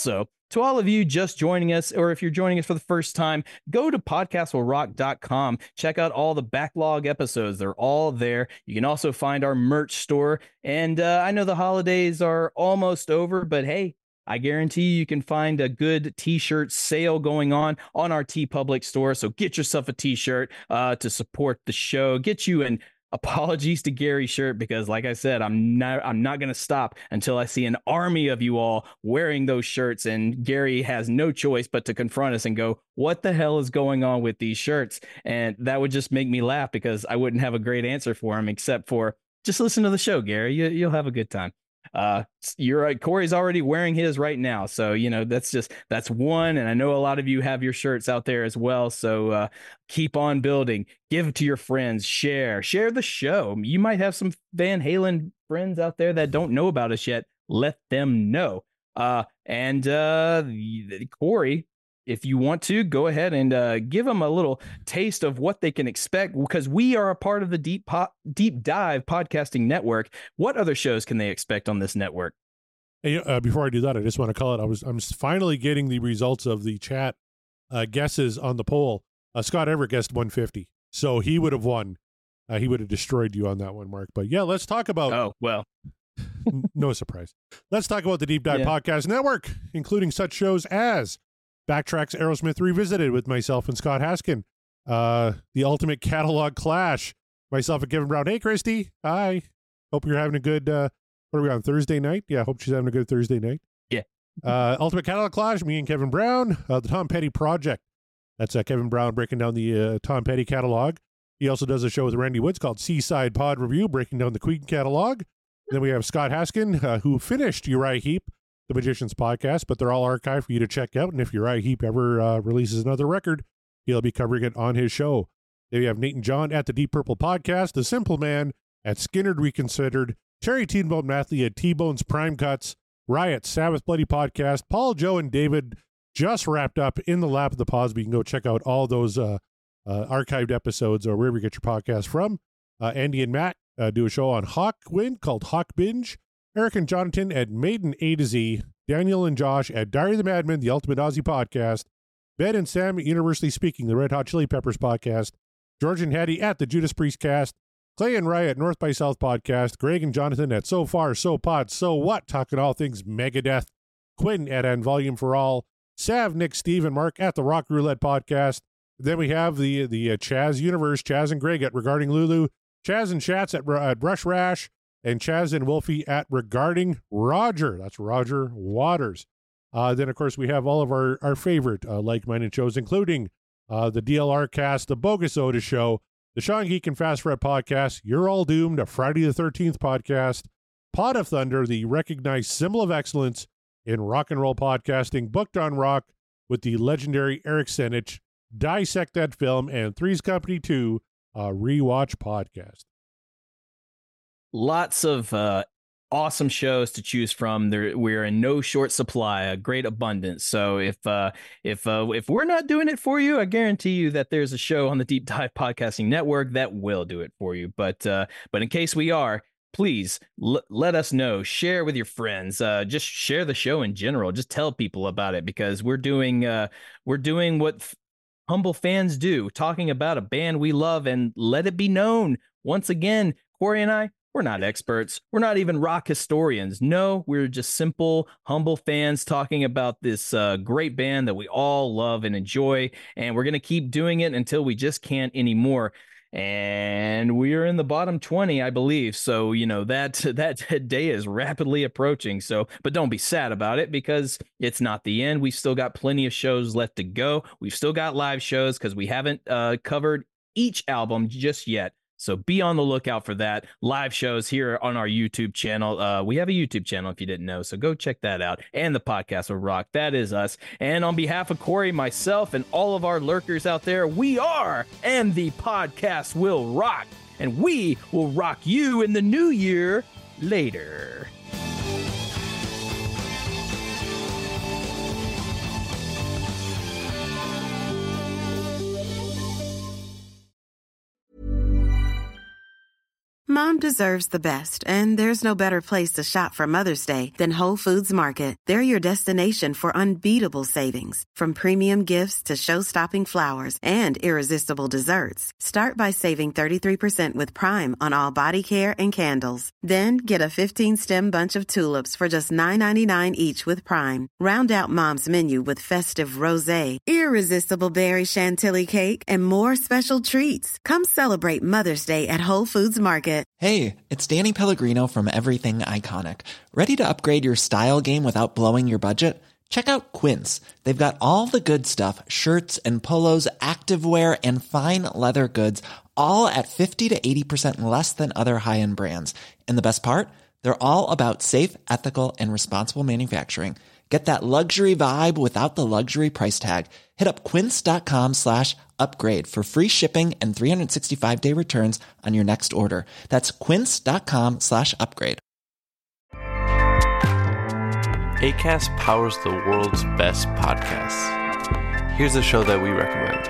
to all of you just joining us, or if you're joining us for the first time, go to podcast will rock dot com. Check out all the backlog episodes. They're all there. You can also find our merch store. And uh, I know the holidays are almost over, but hey, I guarantee you can find a good t-shirt sale going on on our TeePublic store. So get yourself a t-shirt uh, to support the show. Get you an apologies to Gary shirt, because like I said, I'm not I'm not going to stop until I see an army of you all wearing those shirts, and Gary has no choice but to confront us and go, what the hell is going on with these shirts? And that would just make me laugh, because I wouldn't have a great answer for him except for just listen to the show, Gary. You, you'll have a good time. Uh, you're right. Corey's already wearing his right now. So, you know, that's just, that's one. And I know a lot of you have your shirts out there as well. So, uh, keep on building, give it to your friends, share, share the show. You might have some Van Halen friends out there that don't know about us yet. Let them know. Uh, and, uh, Corey, if you want to, go ahead and uh, give them a little taste of what they can expect, because we are a part of the Deep po- Deep Dive Podcasting Network. What other shows can they expect on this network? Hey, uh, before I do that, I just want to call it. I was I'm finally getting the results of the chat uh, guesses on the poll. Uh, Scott Everett guessed one fifty, so he would have won. Uh, he would have destroyed you on that one, Mark. But yeah, let's talk about. Oh well. No surprise. Let's talk about the Deep Dive Yeah. Podcast Network, including such shows as Backtracks Aerosmith Revisited with myself and Scott Haskin. Uh, the Ultimate Catalog Clash, myself and Kevin Brown. Hey, Christy. Hi. Hope you're having a good, uh, what are we on, Thursday night? Yeah, hope she's having a good Thursday night. Yeah. Uh, Ultimate Catalog Clash, me and Kevin Brown. Uh, the Tom Petty Project. That's uh, Kevin Brown breaking down the uh, Tom Petty catalog. He also does a show with Randy Woods called Seaside Pod Review, breaking down the Queen catalog. Then we have Scott Haskin, uh, who finished Uriah Heep, the Magicians podcast, but they're all archived for you to check out. And if Uriah Heep ever uh, releases another record, he'll be covering it on his show. Then we have Nate and John at the Deep Purple podcast, The Simple Man at Skinnerd Reconsidered, Terry T-Bone Mathley at T-Bone's Prime Cuts, Riot, Sabbath Bloody podcast, Paul, Joe, and David just wrapped up In the Lap of the Pods. But you can go check out all those uh, uh, archived episodes or wherever you get your podcast from. Uh, Andy and Matt uh, do a show on Hawkwind called Hawk Binge. Eric and Jonathan at Maiden A to Z, Daniel and Josh at Diary of the Madman, the Ultimate Aussie podcast, Ben and Sam at Universally Speaking, the Red Hot Chili Peppers podcast, George and Hattie at the Judas Priest cast, Clay and Rye at North by South podcast, Greg and Jonathan at So Far, So Pod, So What, talking all things Megadeth, Quinn at End Volume for All, Sav, Nick, Steve, and Mark at the Rock Roulette podcast. Then we have the the uh, Chaz Universe, Chaz and Greg at Regarding Lulu, Chaz and Chats at, at Brush Rash, and Chaz and Wolfie at Regarding Roger. That's Roger Waters. Uh, then, of course, we have all of our, our favorite uh, like-minded shows, including uh, the D L R cast, the Bogus Oda Show, the Sean Geek and Fast Fred podcast, You're All Doomed, a Friday the thirteenth podcast, Pod of Thunder, the recognized symbol of excellence in rock and roll podcasting, Booked on Rock with the legendary Eric Senich, Dissect That Film, and Three's Company two, a rewatch podcast. Lots of uh, awesome shows to choose from. There, we're in no short supply, a great abundance. So if uh, if uh, if we're not doing it for you, I guarantee you that there's a show on the Deep Dive Podcasting Network that will do it for you. But uh, but in case we are, please l- let us know. Share with your friends. Uh, just share the show in general. Just tell people about it, because we're doing uh, we're doing what f- humble fans do, talking about a band we love, and let it be known. Once again, Corey and I, we're not experts. We're not even rock historians. No, we're just simple, humble fans talking about this uh, great band that we all love and enjoy. And we're going to keep doing it until we just can't anymore. And we are in the bottom twenty, I believe. So, you know, that that day is rapidly approaching. So, but don't be sad about it, because it's not the end. We've still got plenty of shows left to go. We've still got live shows because we haven't uh, covered each album just yet. So be on the lookout for that. Live shows here on our YouTube channel. Uh, we have a YouTube channel if you didn't know, so go check that out. And the podcast will rock. That is us. And on behalf of Corey, myself, and all of our lurkers out there, we are, and the podcast will rock. And we will rock you in the new year later. Mom deserves the best, and there's no better place to shop for Mother's Day than Whole Foods Market. They're your destination for unbeatable savings, from premium gifts to show-stopping flowers and irresistible desserts. Start by saving thirty-three percent with Prime on all body care and candles. Then get a fifteen-stem bunch of tulips for just nine ninety-nine each with Prime. Round out Mom's menu with festive rosé, irresistible berry chantilly cake, and more special treats. Come celebrate Mother's Day at Whole Foods Market. Hey, it's Danny Pellegrino from Everything Iconic. Ready to upgrade your style game without blowing your budget? Check out Quince. They've got all the good stuff, shirts and polos, activewear, and fine leather goods, all at fifty to eighty percent less than other high-end brands. And the best part? They're all about safe, ethical, and responsible manufacturing. Get that luxury vibe without the luxury price tag. Hit up quince.com slash upgrade for free shipping and three sixty-five day returns on your next order. That's quince.com slash upgrade. Acast powers the world's best podcasts. Here's a show that we recommend.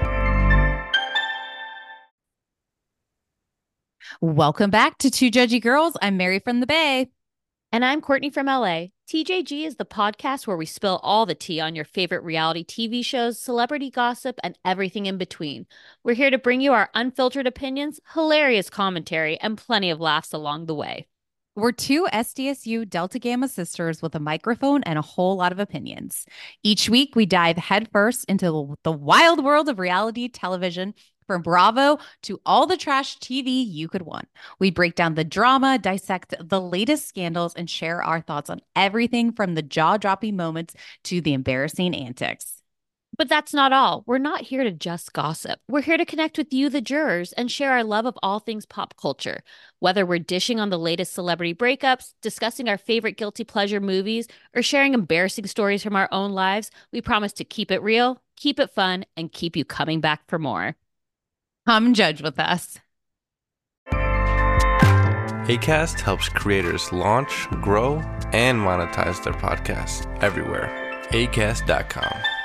Welcome back to Two Judgy Girls. I'm Mary from the Bay. And I'm Courtney from L A. T J G is the podcast where we spill all the tea on your favorite reality T V shows, celebrity gossip, and everything in between. We're here to bring you our unfiltered opinions, hilarious commentary, and plenty of laughs along the way. We're two S D S U Delta Gamma sisters with a microphone and a whole lot of opinions. Each week, we dive headfirst into the wild world of reality television, from Bravo to all the trash T V you could want. We break down the drama, dissect the latest scandals, and share our thoughts on everything from the jaw-dropping moments to the embarrassing antics. But that's not all. We're not here to just gossip. We're here to connect with you, the jurors, and share our love of all things pop culture. Whether we're dishing on the latest celebrity breakups, discussing our favorite guilty pleasure movies, or sharing embarrassing stories from our own lives, we promise to keep it real, keep it fun, and keep you coming back for more. Come judge with us. Acast helps creators launch, grow, and monetize their podcasts everywhere. acast dot com.